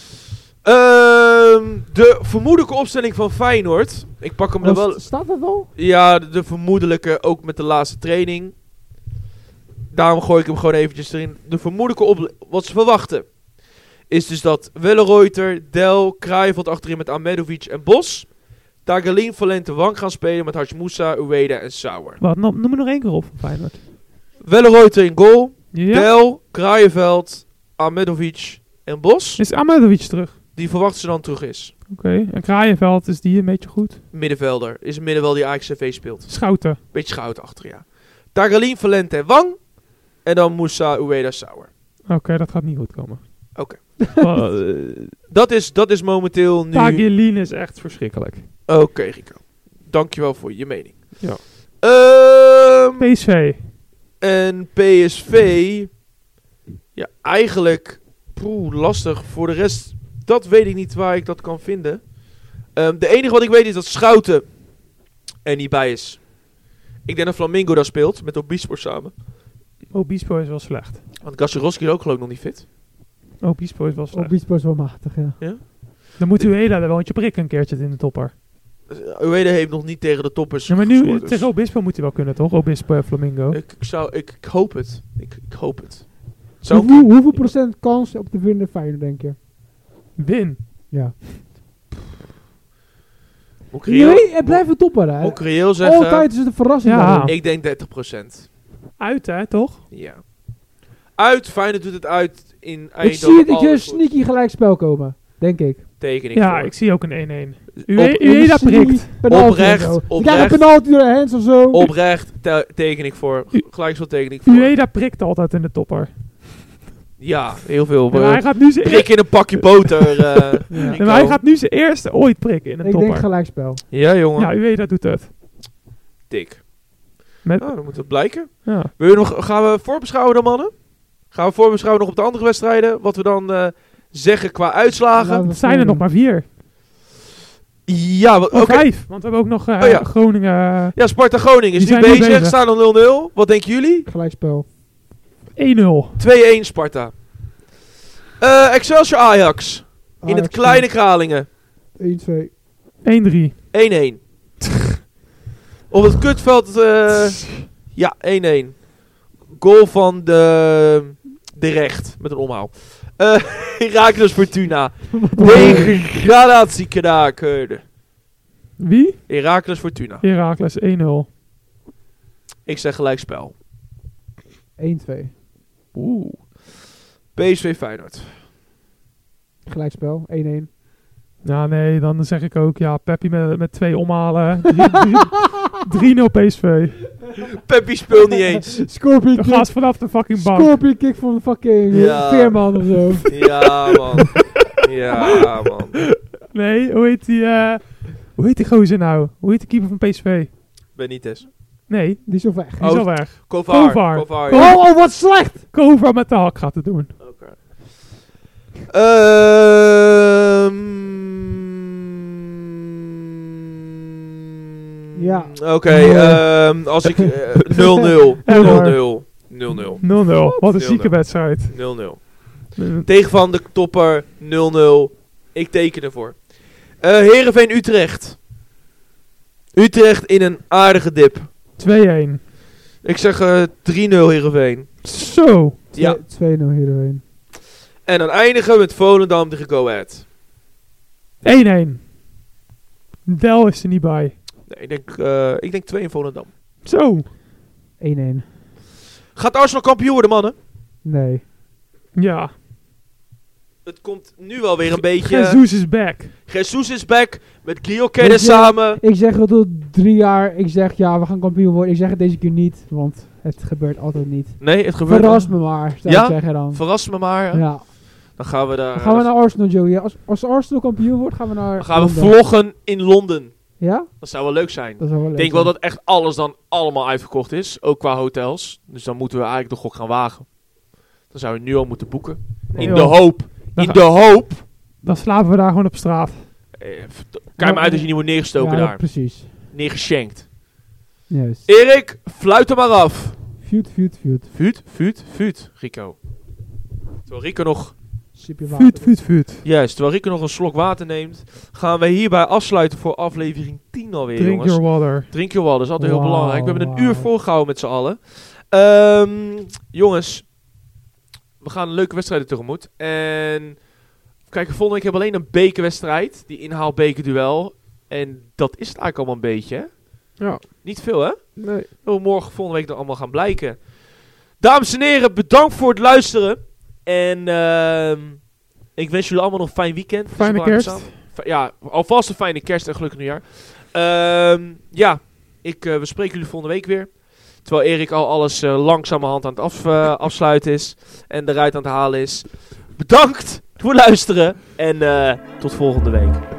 Ehm, de vermoedelijke opstelling van Feyenoord. Ik pak hem er Was- wel... Staat dat al? Ja, de, de vermoedelijke, ook met de laatste training. Daarom gooi ik hem gewoon eventjes erin. De vermoedelijke op wat ze verwachten is dus dat Wellenreuter, Del, Kraaienveld achterin met Ahmedovic en Bos. Tagelin, Valente, Wang gaan spelen met Haj Moussa, Ueda en Sauer. Wat, noem noem er nog één keer op van Feyenoord. Wellenreuter in goal. Ja. Del, Kraaienveld, Ahmedovic en Bos. Is Ahmedovic terug? Die verwachten ze dan terug is. Oké. En Kraaienveld, is die een beetje goed? Middenvelder. Is een middenvelder die Ajax C V speelt. Schouten. Beetje schout achter, ja. Tagelin, Valente en Wang. En dan Moussa, Ueda, Sauer. Oké, dat gaat niet goed komen. Oké. Uh, Dat is, dat is momenteel nu... Tagelin is echt verschrikkelijk. Oké, Rico. Dankjewel voor je mening. Ja. Ehm, P S V. en P S V... Ja, eigenlijk... Poeh, lastig. Voor de rest... Dat weet ik niet waar ik dat kan vinden. Ehm, de enige wat ik weet is dat Schouten er niet bij is. Ik denk dat Flamingo daar speelt. Met Obispo samen. Obispo is wel slecht. Want Gassiroski is ook geloof ik nog niet fit. Obispo is wel slecht. Obispo is wel machtig, ja. Dan moet Ueda er wel eentje prikken een keertje in de topper. Uh, Ueda heeft nog niet tegen de toppers Ja, maar nu gescoord, dus tegen Obispo moet hij wel kunnen, toch? Obispo en Flamingo. ik, ik, zou, ik, ik hoop het. Ik, ik hoop het. Zou Hoe, hoeveel procent kans op de winnen Feyenoord, denk je? Win. Ja. Moet ik reëel- Nee, het blijft een topper, hè. moet ik reëel zeggen... Altijd is het een verrassing. Ja. daarin. Ik denk dertig procent. Uit, hè, toch? Ja. Uit, Feyenoord doet het uit in Ik Eindhoven. zie het een keer alles goed. sneaky gelijkspel komen, denk ik. Teken ik Ja, voor. ik zie ook een één-één. Ue- Ueda prikt. Penalty Oprecht, en zo. oprecht. Je krijgt een penalty door de hands of zo. Oprecht te- teken ik voor. Gelijkspel teken ik voor. Ueda prikt altijd in de topper. Ja, heel veel. En hij gaat nu zijn Prik in een pakje boter. eh, Ja. Rico. En hij gaat nu zijn eerste ooit prikken in een Ik topper. denk gelijkspel. Ja, jongen. Ja, Ueda doet het. Dik. Met, Nou, dan moet het blijken. ja. Wil je nog, gaan we voorbeschouwen dan, mannen? Gaan we voorbeschouwen nog op de andere wedstrijden? Wat we dan eh, zeggen qua uitslagen? Laten we Het zijn er doen. nog maar vier. Ja, wa- oké. Of vijf. Want we hebben ook nog eh, Oh ja. Groningen Ja, Sparta Groningen is Die nu zijn nu bezig. bezig. Staan al nul nul. Wat denken jullie? Gelijkspel. één nul. twee-één Sparta. Eh, Excelsior Ajax. In het Ajax kleine Kralingen. één twee. één drie. één-één. Op het kutveld. eh, ja, één-éen. Goal van de, de recht. Met een omhaal. Eh Heracles Fortuna. Degradatieknaker. Wie? Heracles Fortuna. Heracles één nul. Ik zeg gelijkspel. één twee. Oeh. P S V Feyenoord. Gelijkspel. één één. Ja, nee, dan zeg ik ook, ja, Peppi met, met twee omhalen. drie nul P S V. Peppi speelt niet eens. Scorpion Dan kick. gaat ze vanaf de fucking bank. Scorpion kick van fucking Ja. Veerman of zo. Ja, man. Ja, man. Nee, hoe heet die, eh hoe heet die gozer nou? Hoe heet de keeper van P S V? Benitez. Nee, Die is zo weg. die is Oh. al weg. Kovar. Kovar. Kovar, Oh, ja. oh, wat slecht! Kovar met de hak gaat het doen. Oké. Ehm. Ja. Oké, Mooi. ehm, als ik... eh, nul nul. Ja, nul hoor. nul. nul nul. nul nul. Wat een nul zieke nul. wedstrijd. nul nul. Tegen van de topper nul nul. Ik teken ervoor. Eh Heerenveen Utrecht. Utrecht in een aardige dip. twee-één. Ik zeg eh drie nul Heerenveen. Zo. Ja. twee nul hierheen. En dan eindigen we met Volendam tegen Go Ahead. één-één. Del is er niet bij. Nee, ik denk, eh ik denk twee in Volendam. Zo. één één. Gaat Arsenal kampioen worden, mannen? Nee. Ja. Het komt nu wel weer een beetje... Jesus is back. Jesus is back. Met Guillaume Kenne Weet je- samen. Ik zeg het al drie jaar. Ik zeg ja, we gaan kampioen worden. Ik zeg het deze keer niet. Want het gebeurt altijd niet. Nee, het gebeurt. Verras me maar, zou Ja? ik zeggen dan. Verras me maar. Ja. Dan gaan we daar... Dan gaan we naar Arsenal, Joey. Als, als Arsenal kampioen wordt, gaan we naar dan gaan we Londen. vloggen in Londen. Ja? Dat zou wel leuk zijn. Dat is wel leuk. Ik denk wel dat echt alles dan allemaal uitverkocht is. Ook qua hotels. Dus dan moeten we eigenlijk de gok gaan wagen. Dan zouden we nu al moeten boeken. In Ja. de hoop. Dan In ga- de hoop. Dan slapen we daar gewoon op straat. Eh, verd- Kijk maar uit als je niet wordt neergestoken ja, daar. precies. Neergeschenkt. Juist. Erik, fluit er maar af. Feud, feud, feud. Vuut, vuut, vuut, Rico. Terwijl Rico nog... Sipje water. Vuut, vuut, vuut. Juist, terwijl Rico nog een slok water neemt, gaan wij hierbij afsluiten voor aflevering tien alweer, Drink jongens. your water. Drink your water, dat is altijd heel Wauw, belangrijk. We hebben een wauw. uur volgehouden met z'n allen. Ehm, jongens, we gaan een leuke wedstrijd tegemoet. En kijk, volgende week hebben we alleen een bekerwedstrijd. Die inhaalbekerduel. En dat is het eigenlijk allemaal een beetje, hè? Ja. Niet veel, hè? Nee. Dat we morgen volgende week dan allemaal gaan blijken. Dames en heren, bedankt voor het luisteren. En ehm, ik wens jullie allemaal nog een fijn weekend. Fijne Zodra we kerst. samen- F- Ja, alvast een fijne kerst en gelukkig nieuwjaar. Ehm, ja, ik, eh, we spreken jullie volgende week weer. Terwijl Erik al alles eh, langzamerhand aan het af, eh, afsluiten is. En eruit aan het halen is. Bedankt voor het luisteren. En eh, tot volgende week.